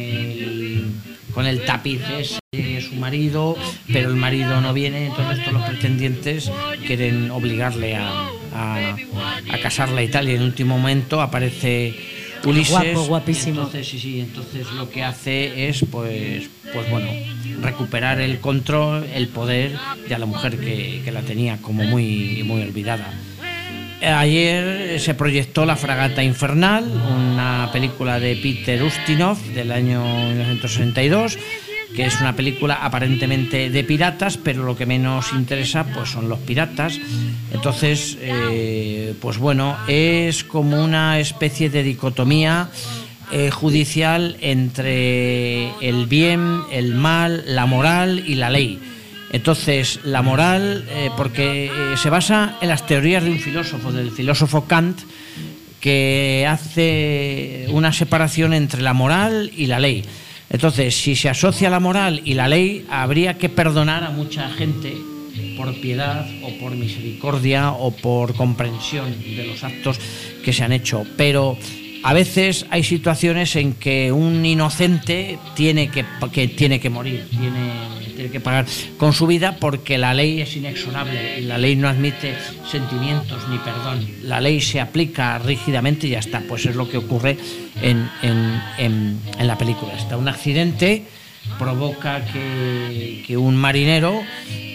D: con el tapiz de su marido, pero el marido no viene, entonces todos los pretendientes quieren obligarle a casarla y tal, y en el último momento aparece Ulises.
E: Guapo, guapísimo.
D: Entonces lo que hace es, pues bueno, recuperar el control, el poder de la mujer que la tenía como muy, muy olvidada. Ayer se proyectó La fragata infernal, una película de Peter Ustinov del año 1962, que es una película aparentemente de piratas, pero lo que menos interesa pues son los piratas. Entonces, pues bueno, es como una especie de dicotomía judicial entre el bien, el mal, la moral y la ley. Entonces, la moral, porque se basa en las teorías de un filósofo, del filósofo Kant, que hace una separación entre la moral y la ley. Entonces, si se asocia la moral y la ley, habría que perdonar a mucha gente por piedad o por misericordia o por comprensión de los actos que se han hecho. Pero a veces hay situaciones en que un inocente tiene que morir, tiene que pagar con su vida, porque la ley es inexorable. La ley no admite sentimientos ni perdón. La ley se aplica rígidamente y ya está. Pues es lo que ocurre en la película. Está un accidente, provoca que un marinero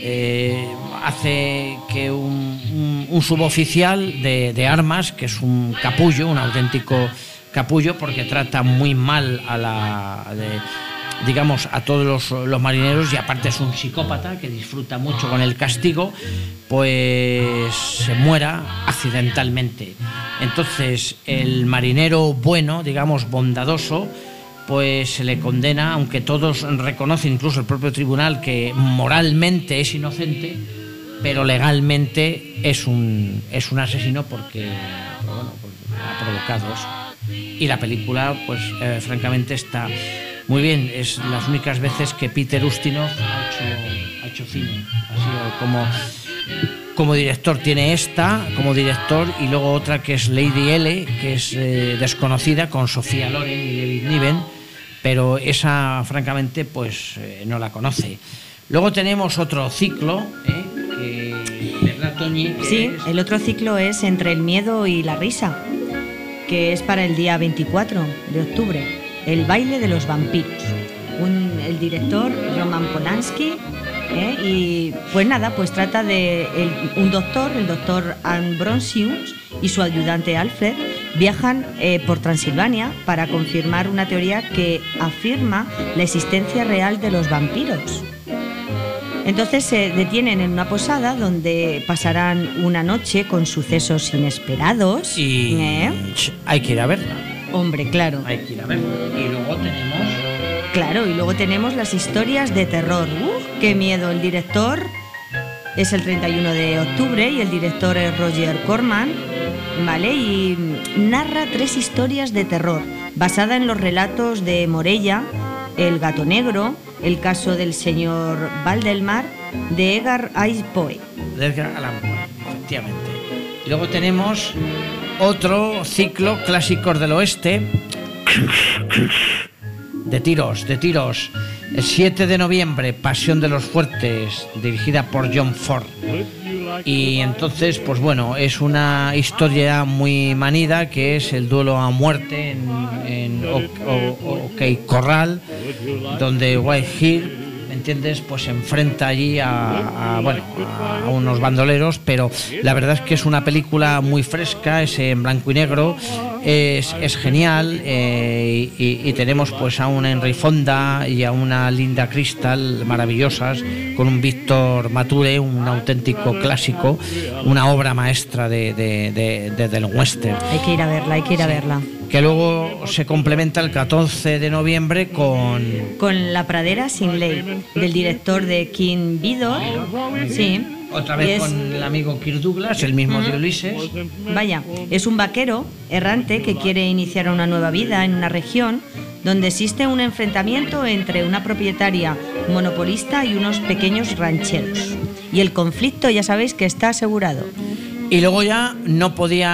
D: hace que un suboficial de armas, que es un capullo, un auténtico capullo, porque trata muy mal a todos los marineros, y aparte es un psicópata que disfruta mucho con el castigo, pues se muera accidentalmente. Entonces el marinero bueno, digamos bondadoso, pues se le condena, aunque todos reconocen, incluso el propio tribunal, que moralmente es inocente, pero legalmente es un asesino porque ha provocado eso. Y la película, pues francamente está muy bien. Es las únicas veces que Peter Ustinov ha hecho cine. Ha sido como director. Tiene esta como director, y luego otra que es Lady L, que es desconocida, con Sofía Loren y David Niven, pero esa francamente pues no la conoce. Luego tenemos otro ciclo, ¿verdad, Toñi?
E: Sí, el otro ciclo es Entre el miedo y la risa, que es para el día 24 de octubre. El baile de los vampiros. El director Roman Polanski, y pues nada, pues trata de el doctor Ambrosius, y su ayudante Alfred viajan por Transilvania para confirmar una teoría que afirma la existencia real de los vampiros. Entonces se detienen en una posada donde pasarán una noche con sucesos inesperados.
D: Y hay que ir a verla.
E: Hombre, claro.
D: Hay que ir a verla. Y luego tenemos...
E: Claro, y luego tenemos las historias de terror. ¡Qué miedo! El director es el 31 de octubre y el director es Roger Corman, ¿vale? Y narra 3 historias de terror basadas en los relatos de Morella, El gato negro, El caso del señor Valdemar, de Edgar Allan Poe.
D: De Edgar Allan Poe, efectivamente. Y luego tenemos otro ciclo, Clásicos del Oeste, de tiros. El 7 de noviembre, Pasión de los Fuertes, dirigida por John Ford. Y entonces, pues bueno, es una historia muy manida, que es el duelo a muerte en OK Corral, donde White Hill, ¿me entiendes?, pues se enfrenta allí a unos bandoleros. Pero la verdad es que es una película muy fresca, es en blanco y negro, es genial, y tenemos pues a una Henry Fonda y a una Linda Crystal maravillosas, con un Víctor Mature, un auténtico clásico, una obra maestra del western.
E: Hay que ir a verla.
D: Que luego se complementa el 14 de noviembre con
E: La pradera sin ley, del director de King Vidor. Sí.
D: Otra vez con el amigo Kirk Douglas, el mismo de Ulises.
E: Vaya, es un vaquero errante que quiere iniciar una nueva vida en una región donde existe un enfrentamiento entre una propietaria monopolista y unos pequeños rancheros. Y el conflicto, ya sabéis que está asegurado.
D: Y luego ya no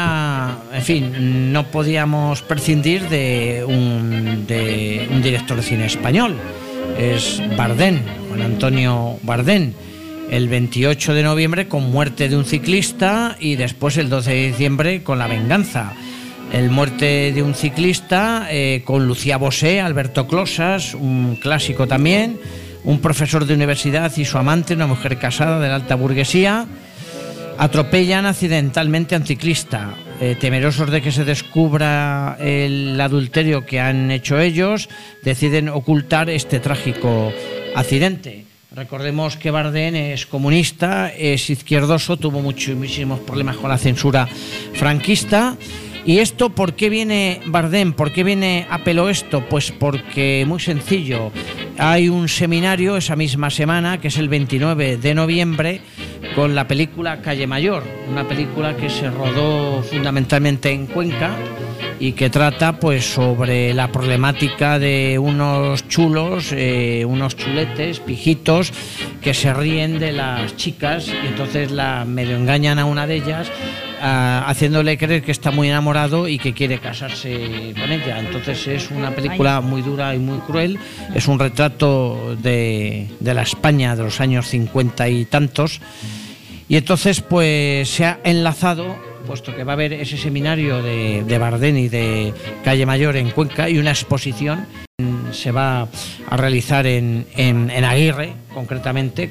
D: podíamos prescindir de un director de cine español. Es Bardén, Juan Antonio Bardén. El 28 de noviembre con Muerte de un ciclista, y después el 12 de diciembre con La venganza. El Muerte de un ciclista, con Lucía Bosé, Alberto Closas, un clásico también, un profesor de universidad y su amante, una mujer casada de la alta burguesía, atropellan accidentalmente a un ciclista. Temerosos de que se descubra el adulterio que han hecho ellos, deciden ocultar este trágico accidente. Recordemos que Bardem es comunista, es izquierdoso, tuvo muchísimos problemas con la censura franquista. ¿Y esto por qué viene Bardem? ¿Por qué viene a pelo esto? Pues porque, muy sencillo, hay un seminario esa misma semana, que es el 29 de noviembre, con la película Calle Mayor, una película que se rodó fundamentalmente en Cuenca y que trata pues sobre la problemática de unos chulos, unos chuletes, pijitos, que se ríen de las chicas y entonces la medio engañan a una de ellas, haciéndole creer que está muy enamorado y que quiere casarse con ella. Entonces es una película muy dura y muy cruel, es un retrato de la España de los años 50 y tantos, y entonces pues se ha enlazado, puesto que va a haber ese seminario de Bardem y de Calle Mayor en Cuenca y una exposición se va a realizar en Aguirre, concretamente,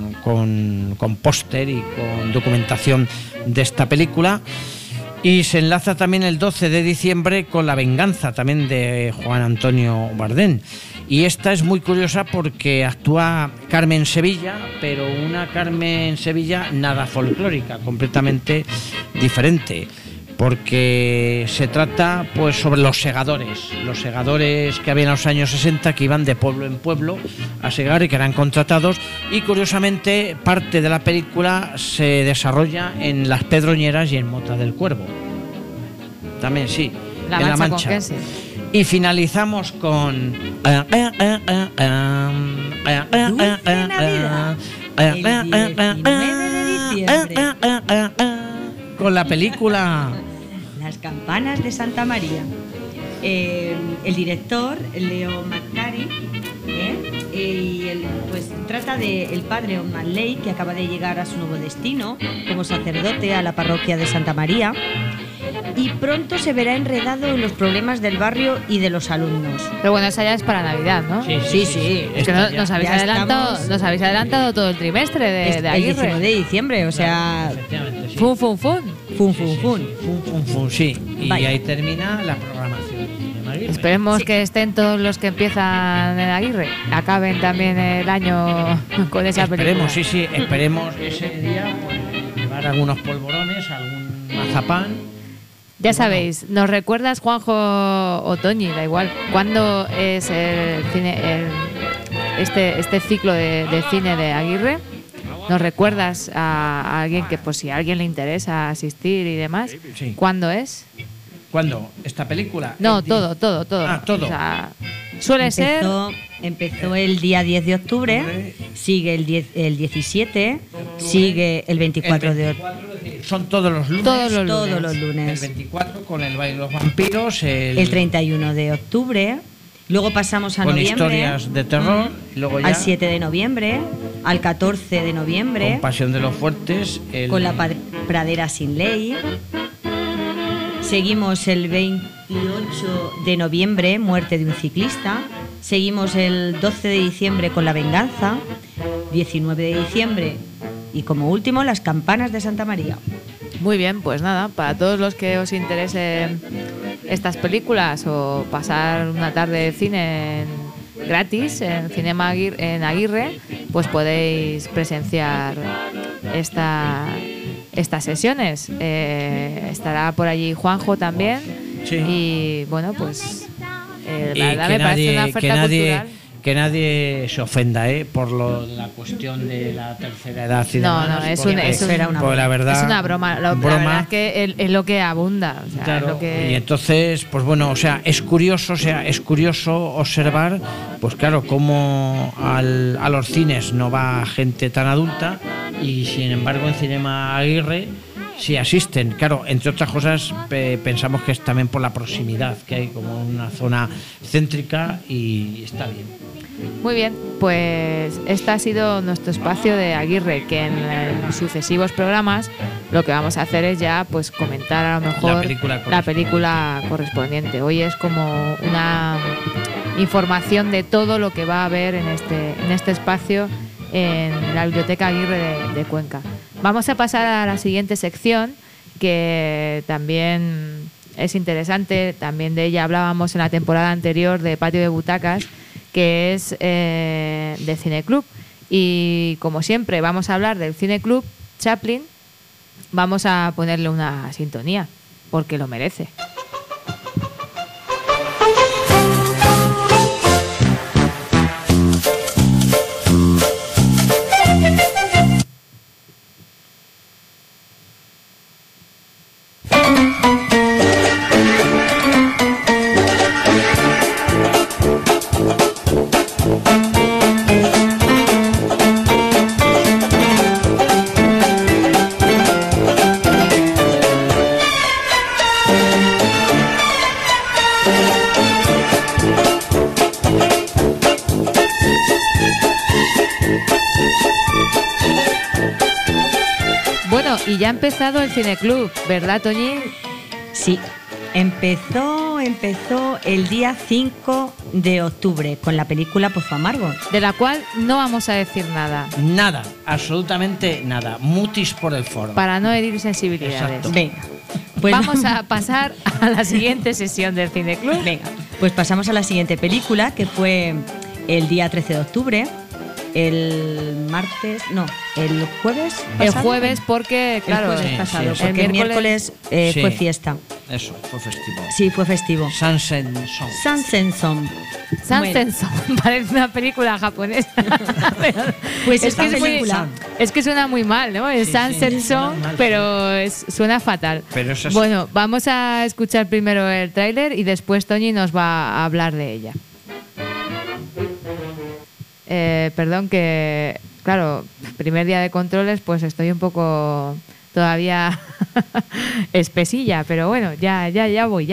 D: con póster y con documentación de esta película. Y se enlaza también el 12 de diciembre con La venganza, también de Juan Antonio Bardem. Y esta es muy curiosa porque actúa Carmen Sevilla, pero una Carmen Sevilla nada folclórica, completamente diferente, porque se trata pues sobre los segadores que había en los años 60, que iban de pueblo en pueblo a segar y que eran contratados, y curiosamente parte de la película se desarrolla en Las Pedroñeras y en Mota del Cuervo. También sí,
C: La
D: en La
C: Mancha
D: Mancha.
C: con queso.
D: Y finalizamos con con la película
E: Las campanas de Santa María. El director, Leo McCarthy, pues trata del padre O'Malley, que acaba de llegar a su nuevo destino como sacerdote a la parroquia de Santa María, y pronto se verá enredado en los problemas del barrio y de los alumnos.
C: Pero bueno, esa ya es para Navidad, ¿no?
E: Sí.
C: Es que nos habéis adelantado todo el trimestre de Aguirre.
E: El 19 de diciembre, o sea...
C: Fun,
D: sí. Y
E: Vaya.
D: ahí termina la programación de Aguirre.
C: Esperemos que estén todos los que empiezan en Aguirre, acaben también el año con esa película.
D: Esperemos ese día pues, llevar algunos polvorones, algún mazapán.
C: Ya sabéis, ¿nos recuerdas, Juanjo o Toñi? Da igual. ¿Cuándo es el cine, este ciclo de cine de Aguirre? ¿Nos recuerdas a alguien que, pues si a alguien le interesa asistir y demás?
D: Sí.
C: ¿Cuándo es?
D: ¿Cuándo? ¿Esta película?
C: No, todo.
D: Ah, todo.
C: O sea, suele ser...
E: Empezó el día 10 de octubre, sigue el 17, sigue el 24 de octubre.
D: Son todos los lunes.
E: Todos los lunes.
D: El 24 con el baile de los vampiros.
E: El 31 de octubre. Luego pasamos a
D: con
E: noviembre.
D: Con historias de terror. Luego ya
E: al 7 de noviembre. Al 14 de noviembre.
D: Con Pasión de los Fuertes.
E: Con La Pradera sin ley. Seguimos el 28 de noviembre, Muerte de un ciclista. Seguimos el 12 de diciembre con La venganza. 19 de diciembre. Y como último, Las campanas de Santa María.
C: Muy bien, pues nada, para todos los que os interesen estas películas o pasar una tarde de cine gratis en Cinema en Aguirre, pues podéis presenciar estas sesiones. Estará por allí Juanjo también.
D: Sí.
C: Y bueno, pues la verdad
D: que
C: me parece una oferta cultural.
D: Que nadie se ofenda por la cuestión de la tercera edad y demás.
C: No, es una broma. La verdad es que es lo que abunda. O sea,
D: claro,
C: lo que...
D: Y entonces, pues bueno, o sea, es curioso observar, pues claro, cómo a los cines no va gente tan adulta y sin embargo en Cinema Aguirre sí asisten. Claro, entre otras cosas pensamos que es también por la proximidad, que hay como una zona céntrica y está bien.
C: Muy bien, pues este ha sido nuestro espacio de Aguirre, que en sucesivos programas lo que vamos a hacer es ya pues comentar a lo mejor la película correspondiente. Hoy es como una información de todo lo que va a haber en este espacio en la Biblioteca Aguirre de Cuenca. Vamos a pasar a la siguiente sección, que también es interesante, también de ella hablábamos en la temporada anterior de Patio de Butacas, que es de Cineclub. Y como siempre vamos a hablar del Cineclub Chaplin, vamos a ponerle una sintonía, porque lo merece. Y ya ha empezado el Cineclub, ¿verdad, Toñi?
E: Sí, empezó el día 5 de octubre con la película Pozo Amargo.
C: De la cual no vamos a decir nada.
D: Nada, absolutamente nada. Mutis por el foro.
C: Para no herir sensibilidades.
D: Exacto.
E: Venga, pues
C: vamos a pasar a la siguiente sesión del Cineclub.
E: Venga, pues pasamos a la siguiente película, que fue el día 13 de octubre. El jueves pasado.
C: El jueves porque, claro,
E: el jueves pasado, porque el miércoles fue fiesta.
D: Eso, fue festivo.
E: Sí, fue festivo.
D: Sansenson.
C: Sansenson, parece una película japonesa.
E: Pues
C: es que suena muy mal, ¿no? Es Sansenson, pero suena fatal.
D: Pero eso es...
C: Bueno, vamos a escuchar primero el tráiler y después Toñi nos va a hablar de ella. Perdón que, claro, primer día de controles, pues estoy un poco todavía espesilla, pero bueno, ya voy.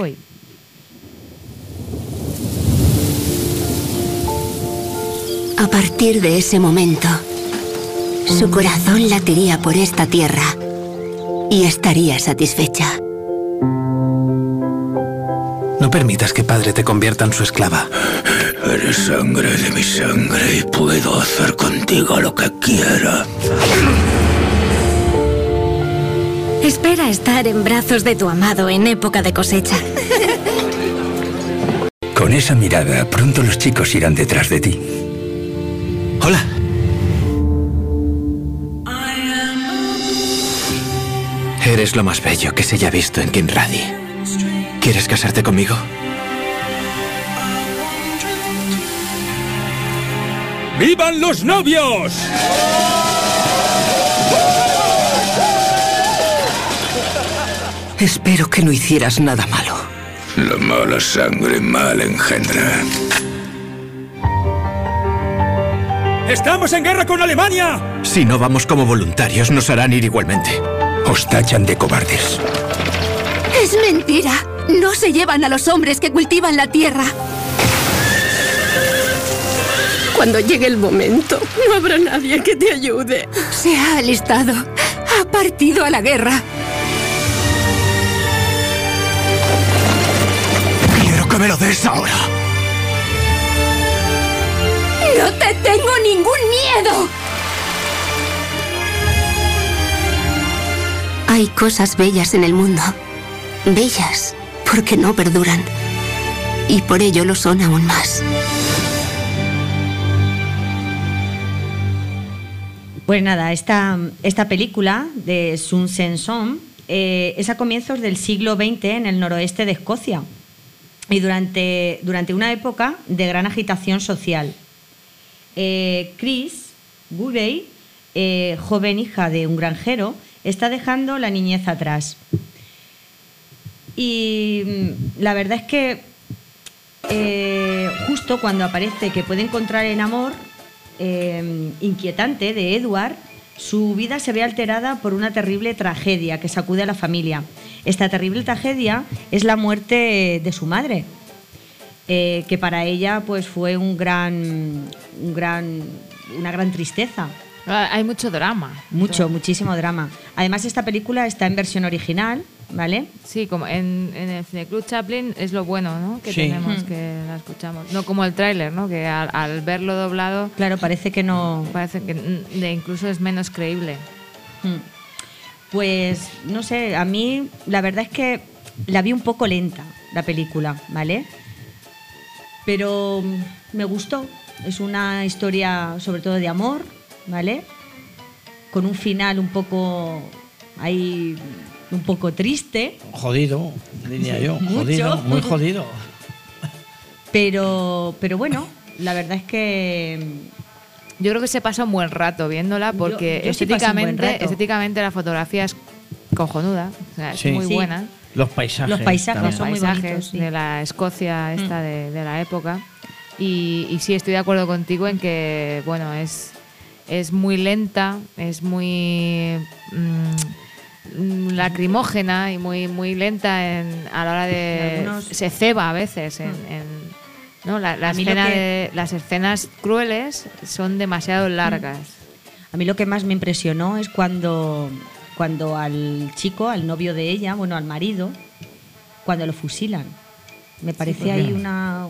M: A partir de ese momento, su corazón latiría por esta tierra y estaría satisfecha.
G: No permitas que padre te convierta en su esclava.
J: Eres sangre de mi sangre y puedo hacer contigo lo que quiera.
M: Espera estar en brazos de tu amado en época de cosecha.
G: Con esa mirada, pronto los chicos irán detrás de ti. Hola. Eres lo más bello que se haya visto en Kinradi. ¿Quieres casarte conmigo?
J: ¡Vivan los novios!
M: Espero que no hicieras nada malo.
J: La mala sangre mal engendra. ¡Estamos en guerra con Alemania!
G: Si no vamos como voluntarios, nos harán ir igualmente. Os tachan de cobardes.
M: ¡Es mentira! No se llevan a los hombres que cultivan la tierra. Cuando llegue el momento, no habrá nadie que te ayude. Se ha alistado. Ha partido a la guerra.
G: Quiero que me lo des ahora.
M: ¡No te tengo ningún miedo! Hay cosas bellas en el mundo. Bellas porque no perduran. Y por ello lo son aún más.
E: Pues nada, esta película de Sun Sen-son es a comienzos del siglo XX en el noroeste de Escocia y durante una época de gran agitación social. Chris Gubbay, joven hija de un granjero, está dejando la niñez atrás. Y la verdad es que justo cuando aparece que puede encontrar en amor inquietante de Edward, su vida se ve alterada por una terrible tragedia que sacude a la familia. Esta terrible tragedia es la muerte de su madre. que para ella pues fue una gran tristeza.
C: Hay mucho drama.
E: Muchísimo drama. Además, esta película está en versión original, ¿vale?
C: Sí, como en el Cineclub Chaplin es lo bueno, ¿no? Que tenemos, que la escuchamos. No como el tráiler, ¿no? Que al verlo doblado...
E: Claro, parece que no...
C: Parece que incluso es menos creíble.
E: Pues, no sé, a mí la verdad es que la vi un poco lenta, la película, ¿vale? Pero me gustó. Es una historia sobre todo de amor, ¿vale? Con un final un poco triste.
D: Jodido, diría yo.
E: Mucho.
D: Jodido, muy jodido.
E: Pero bueno, la verdad es que...
C: Yo creo que se pasa un buen rato viéndola porque
E: yo
C: estéticamente la fotografía es cojonuda, o sea, es muy buena.
D: Los paisajes
E: son muy bonitos,
C: de la Escocia esta de la época. Y sí, estoy de acuerdo contigo en que, bueno, es muy lenta, es muy lacrimógena y muy lenta a la hora de... Se ceba a veces ¿no? Las escenas crueles son demasiado largas.
E: A mí lo que más me impresionó es cuando al chico, al novio de ella, bueno, al marido, cuando lo fusilan. Me parece ahí una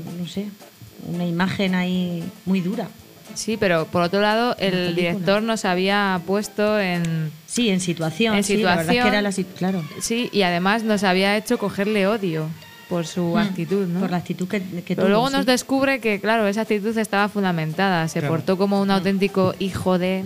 E: imagen ahí muy dura.
C: Sí, pero por otro lado, el director nos había puesto en
E: situación.
C: Sí,
E: la verdad es que era claro.
C: Sí, y además nos había hecho cogerle odio por su actitud, ¿no?
E: Por la actitud que
C: pero
E: tuvo,
C: luego nos descubre que, claro, esa actitud estaba fundamentada. Se portó como un auténtico hijo de...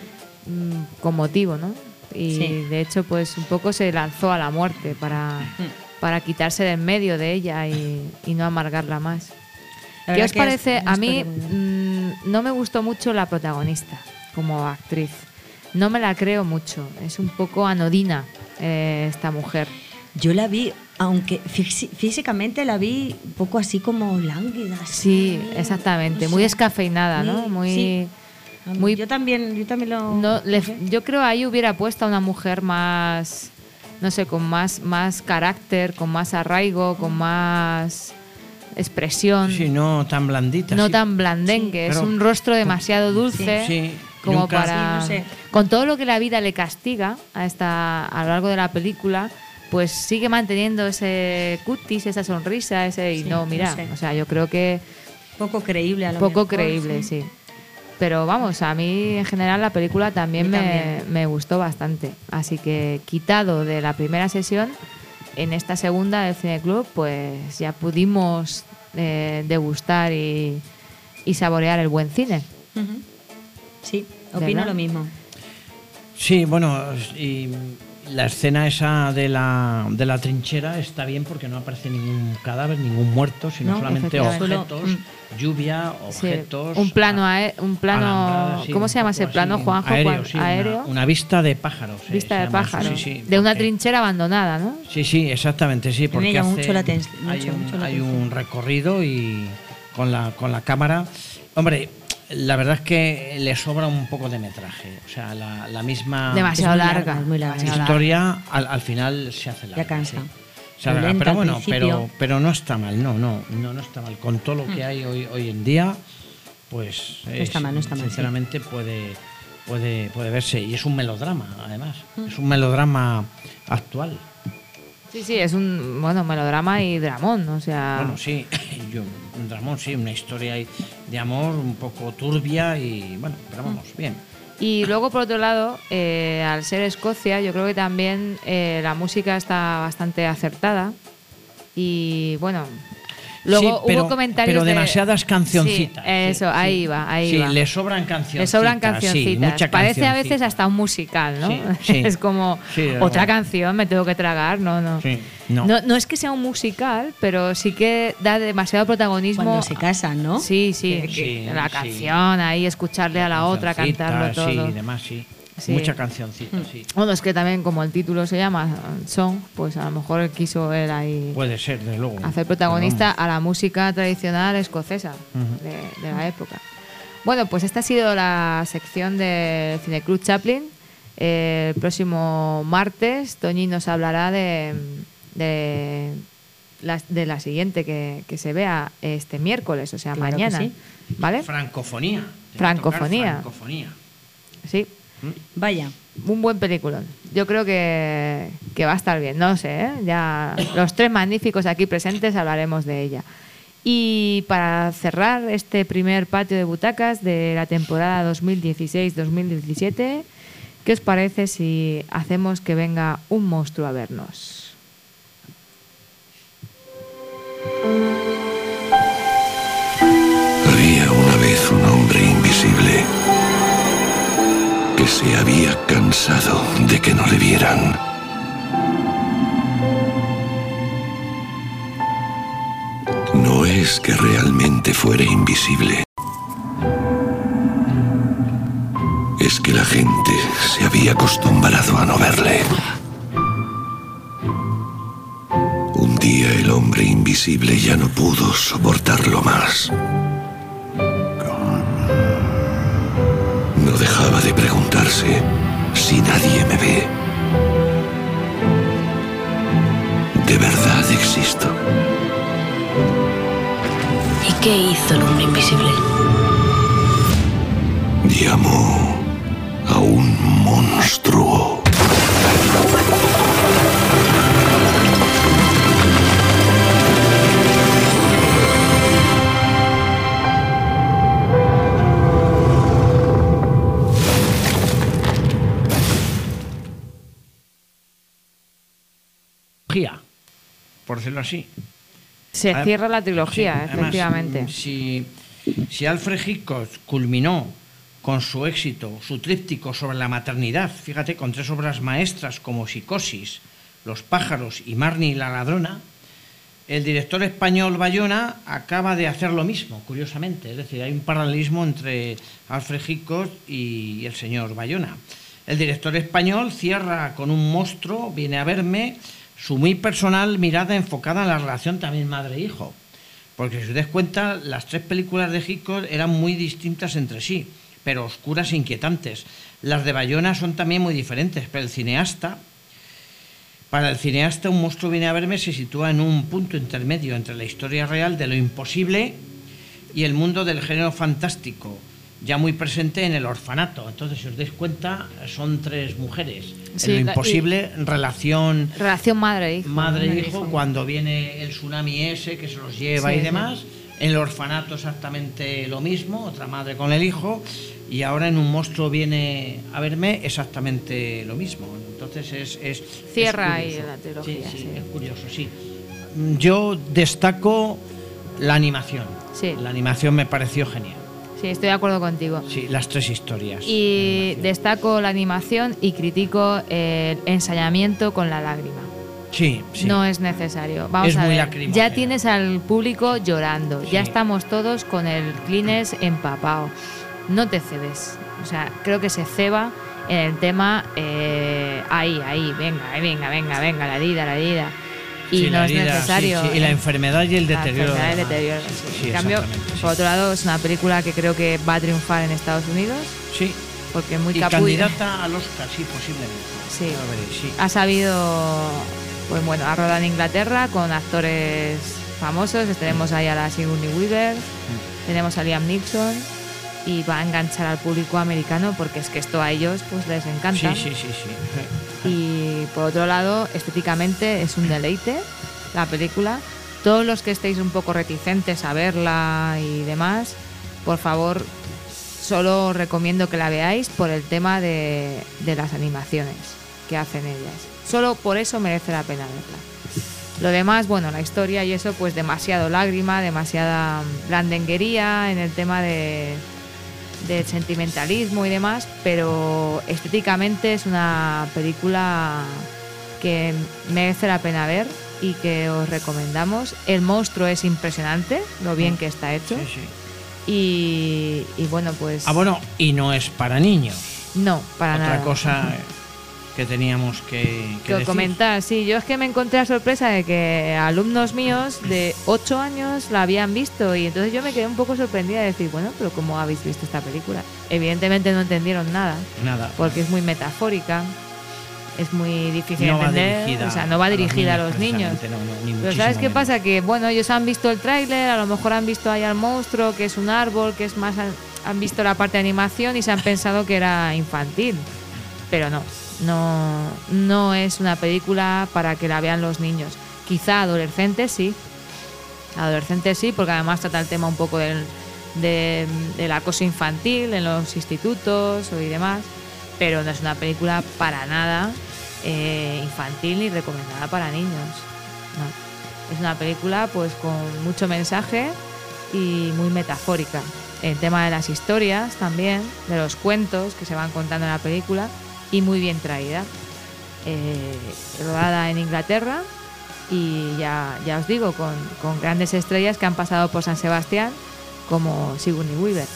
C: con motivo, ¿no? Y de hecho, pues un poco se lanzó a la muerte para quitarse de en medio de ella y no amargarla más. ¿Qué os parece? A mí no me gustó mucho la protagonista como actriz. No me la creo mucho. Es un poco anodina esta mujer.
E: Yo la vi, aunque físicamente la vi un poco así como lánguida.
C: Sí, exactamente. Muy descafeinada, ¿no? Muy...
E: Yo también lo...
C: yo creo ahí hubiera puesto a una mujer más, no sé, con más carácter, con más arraigo, con más expresión.
D: Sí, no tan blandita.
C: No tan blandengue, es un rostro demasiado dulce. Como para...
E: no sé.
C: Con todo lo que la vida le castiga a lo largo de la película, pues sigue manteniendo ese cutis, esa sonrisa, o sea, yo creo que...
E: Poco creíble a lo
C: Poco
E: mejor,
C: creíble, sí. Pero vamos, a mí en general la película también me gustó bastante. Así que quitado de la primera sesión, en esta segunda del Cineclub, pues ya pudimos degustar y saborear el buen cine.
E: Sí, opino lo mismo.
D: Sí, bueno, y la escena esa de la trinchera está bien porque no aparece ningún cadáver, ningún muerto, sino solamente objetos, lluvia, objetos...
C: Un plano, ¿cómo se llama ese plano, Juanjo?
D: Aéreo. Una vista de pájaros.
C: Vista de pájaros. De una trinchera abandonada, ¿no?
D: Sí, exactamente, sí. Porque
E: me llama mucho la atención.
D: Hay un recorrido y con la cámara... Hombre, la verdad es que le sobra un poco de metraje. O sea, la misma...
C: Demasiado larga.
E: Muy larga.
D: Historia al final se hace larga.
E: Ya cansa.
D: Sí. Pero bueno, pero no está mal, no está mal. Con todo lo que hay hoy en día, pues
E: no está mal,
D: sinceramente puede verse. Y es un melodrama, además. Es un melodrama actual.
C: Sí, es un melodrama y dramón, o sea...
D: Bueno, sí, un dramón, sí, una historia de amor un poco turbia y bueno, pero vamos, bien.
C: Y luego, por otro lado, al ser Escocia, yo creo que también la música está bastante acertada y bueno... Luego hubo comentarios
D: pero demasiadas cancioncitas.
C: Sí, eso, ahí va.
D: Sí, le sobran cancioncitas.
C: Sí, mucha Parece a veces hasta un musical, ¿no?
D: Sí.
C: Es como otra canción, me tengo que tragar, no.
D: Sí,
C: no es que sea un musical, pero sí que da demasiado protagonismo.
E: Cuando se casan, ¿no?
C: Sí, la canción, ahí escucharle a la otra, cantarlo todo.
D: Sí, demás, sí. Mucha cancioncita, sí.
C: Bueno, es que también como el título se llama Song, pues a lo mejor él quiso ahí...
D: Puede ser, de luego.
C: Hacer protagonista a la música tradicional escocesa de la época. Bueno, pues esta ha sido la sección de Cineclub Chaplin. El próximo martes Toñi nos hablará de de la siguiente que se vea este miércoles, o sea,
E: Claro que
C: mañana.
E: sí.
C: ¿Vale?
D: Francofonía.
C: Francofonía.
D: Francofonía.
C: Sí.
E: Vaya.
C: Un buen peliculón. Yo creo que va a estar bien. No sé, ¿eh? Ya los tres magníficos aquí presentes hablaremos de ella. Y para cerrar este primer patio de butacas de la temporada 2016-2017, ¿qué os parece si hacemos que venga un monstruo a vernos?
G: Había una vez un hombre invisible que se había cansado de que no le vieran. No es que realmente fuera invisible. Es que la gente se había acostumbrado a no verle. Un día el hombre invisible ya no pudo soportarlo más. No dejaba de preguntarse si nadie me ve. ¿De verdad existo?
I: ¿Y qué hizo el hombre invisible?
G: Llamó a un monstruo.
D: Por decirlo así.
C: Se cierra la trilogía,
D: sí,
C: efectivamente.
D: Además, si Alfred Hitchcock culminó con su éxito, su tríptico sobre la maternidad, fíjate, con 3 obras maestras como Psicosis, Los pájaros y Marnie la ladrona, el director español Bayona acaba de hacer lo mismo, curiosamente. Es decir, hay un paralelismo entre Alfred Hitchcock y el señor Bayona. El director español cierra con Un monstruo viene a verme, su muy personal mirada enfocada en la relación también madre-hijo. Porque si os dais cuenta, las 3 películas de Hitchcock eran muy distintas entre sí, pero oscuras e inquietantes. Las de Bayona son también muy diferentes, pero para el cineasta Un monstruo viene a verme se sitúa en un punto intermedio entre la historia real de lo imposible y el mundo del género fantástico, ya muy presente en El orfanato. Entonces, si os dais cuenta, son 3 mujeres.
C: Sí,
D: en lo imposible, relación
C: madre-hijo.
D: Madre-hijo, cuando viene el tsunami ese que se los lleva y demás. Sí. En El orfanato exactamente lo mismo, otra madre con el hijo. Y ahora en Un monstruo viene a verme exactamente lo mismo. Entonces
C: cierra
D: es
C: ahí la trilogía.
D: Sí, es curioso, sí. Yo destaco la animación.
C: Sí.
D: La animación me pareció genial.
C: Sí, estoy de acuerdo contigo.
D: Sí, las 3 historias.
C: Y destaco la animación y critico el ensayamiento con la lágrima.
D: Sí.
C: No es necesario. Vamos a ver. Ya tienes al público llorando. Sí. Ya estamos todos con el Kleenex empapado. No te cedes. O sea, creo que se ceba en el tema ahí, venga, la herida. Y no es necesario.
D: Y la enfermedad y el deterioro.
C: En cambio, por otro lado, es una película que creo que va a triunfar en Estados Unidos.
D: Sí.
C: Porque muy
D: candidata al Oscar, sí, posiblemente.
C: Sí. Ha sabido, pues bueno, a rodar en Inglaterra con actores famosos. Tenemos ahí a la Sigourney Weaver, tenemos a Liam Neeson, y va a enganchar al público americano porque es que esto a ellos pues les encanta.
D: Sí.
C: Y por otro lado, estéticamente es un deleite la película. Todos los que estéis un poco reticentes a verla y demás, por favor, solo os recomiendo que la veáis por el tema de las animaciones que hacen ellas. Solo por eso merece la pena verla. Lo demás, bueno, la historia y eso, pues demasiado lágrima, demasiada blandenguería en el tema del sentimentalismo y demás, pero estéticamente es una película que merece la pena ver y que os recomendamos. El monstruo es impresionante, lo bien que está hecho. Y bueno, pues...
D: y no es para niños.
C: No, para nada.
D: Otra cosa que teníamos que decir.
C: Comentar, sí. Yo es que me encontré la sorpresa de que alumnos míos de 8 años la habían visto y entonces yo me quedé un poco sorprendida de decir, bueno, pero ¿cómo habéis visto esta película? Evidentemente no entendieron nada.
D: Nada.
C: Porque es muy metafórica es muy difícil
D: No va
C: entender.
D: dirigida
C: O sea, no va dirigida a los niños.
D: precisamente, no, ni
C: Pero
D: muchísimo
C: ¿sabes qué
D: menos.
C: pasa? Que bueno, ellos han visto el tráiler, a lo mejor han visto ahí al monstruo, que es un árbol, que es más... Han visto la parte de animación y se han pensado que era infantil. Pero no es una película para que la vean los niños. Quizá adolescentes sí. Adolescentes sí, porque además trata el tema un poco del acoso infantil en los institutos y demás. Pero no es una película para nada infantil ni recomendada para niños. No. Es una película pues con mucho mensaje y muy metafórica. El tema de las historias también, de los cuentos que se van contando en la película y muy bien traída. Rodada en Inglaterra y ya os digo, con grandes estrellas que han pasado por San Sebastián como Sigourney Weaver.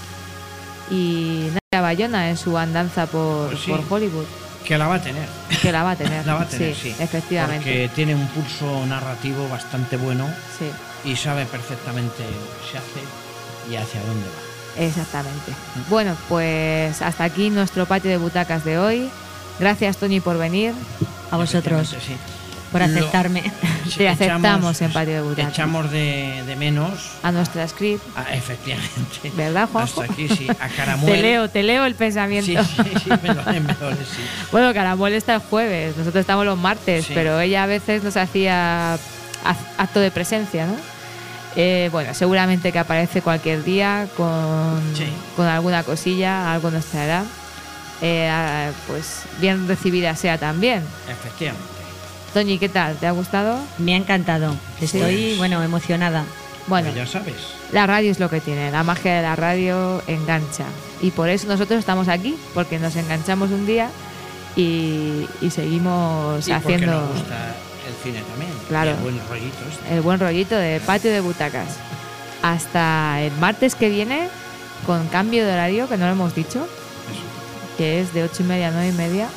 C: Y Nadia Bayona en su andanza por Hollywood.
D: Que la va a tener.
C: Que la va a tener.
D: La va a tener, sí.
C: Efectivamente.
D: Porque tiene un pulso narrativo bastante bueno.
C: Sí.
D: Y sabe perfectamente lo que se hace y hacia dónde va.
C: Exactamente. Bueno, pues hasta aquí nuestro patio de butacas de hoy. Gracias, Toñi, por venir.
E: A vosotros.
D: Sí.
E: Por aceptarme.
C: Te aceptamos en patio de butacas.
D: Echamos de menos
C: a nuestra script.
D: Efectivamente.
C: ¿Verdad, Juanjo?
D: Hasta aquí, sí. A Caramuel.
C: Te leo el pensamiento.
D: Sí, me lo sí.
C: Bueno, Caramuel está el jueves. Nosotros estamos los martes, pero ella a veces nos hacía acto de presencia, ¿no? Bueno, seguramente que aparece cualquier día con alguna cosilla, algo nos traerá. Pues bien recibida sea también.
D: Efectivamente.
C: Toñi, ¿qué tal? ¿Te ha gustado?
E: Me ha encantado. Estoy, emocionada.
C: Bueno,
D: pues ya sabes.
C: La radio es lo que tiene. La magia de la radio engancha. Y por eso nosotros estamos aquí, porque nos enganchamos un día y seguimos haciendo...
D: Nos gusta el cine también.
C: Claro.
D: El buen rollito.
C: El buen rollito de patio de butacas. Hasta el martes que viene, con cambio de horario, que no lo hemos dicho. Eso. Que es de 8:30 a 9:30.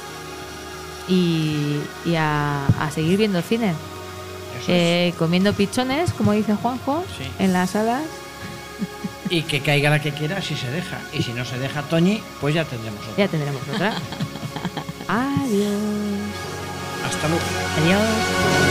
C: Y a seguir viendo cine. Comiendo pichones, como dice Juanjo, en las salas.
D: Y que caiga la que quiera si se deja. Y si no se deja Toñi, pues ya tendremos otra.
C: Ya tendremos otra. Adiós.
D: Hasta luego.
E: Adiós.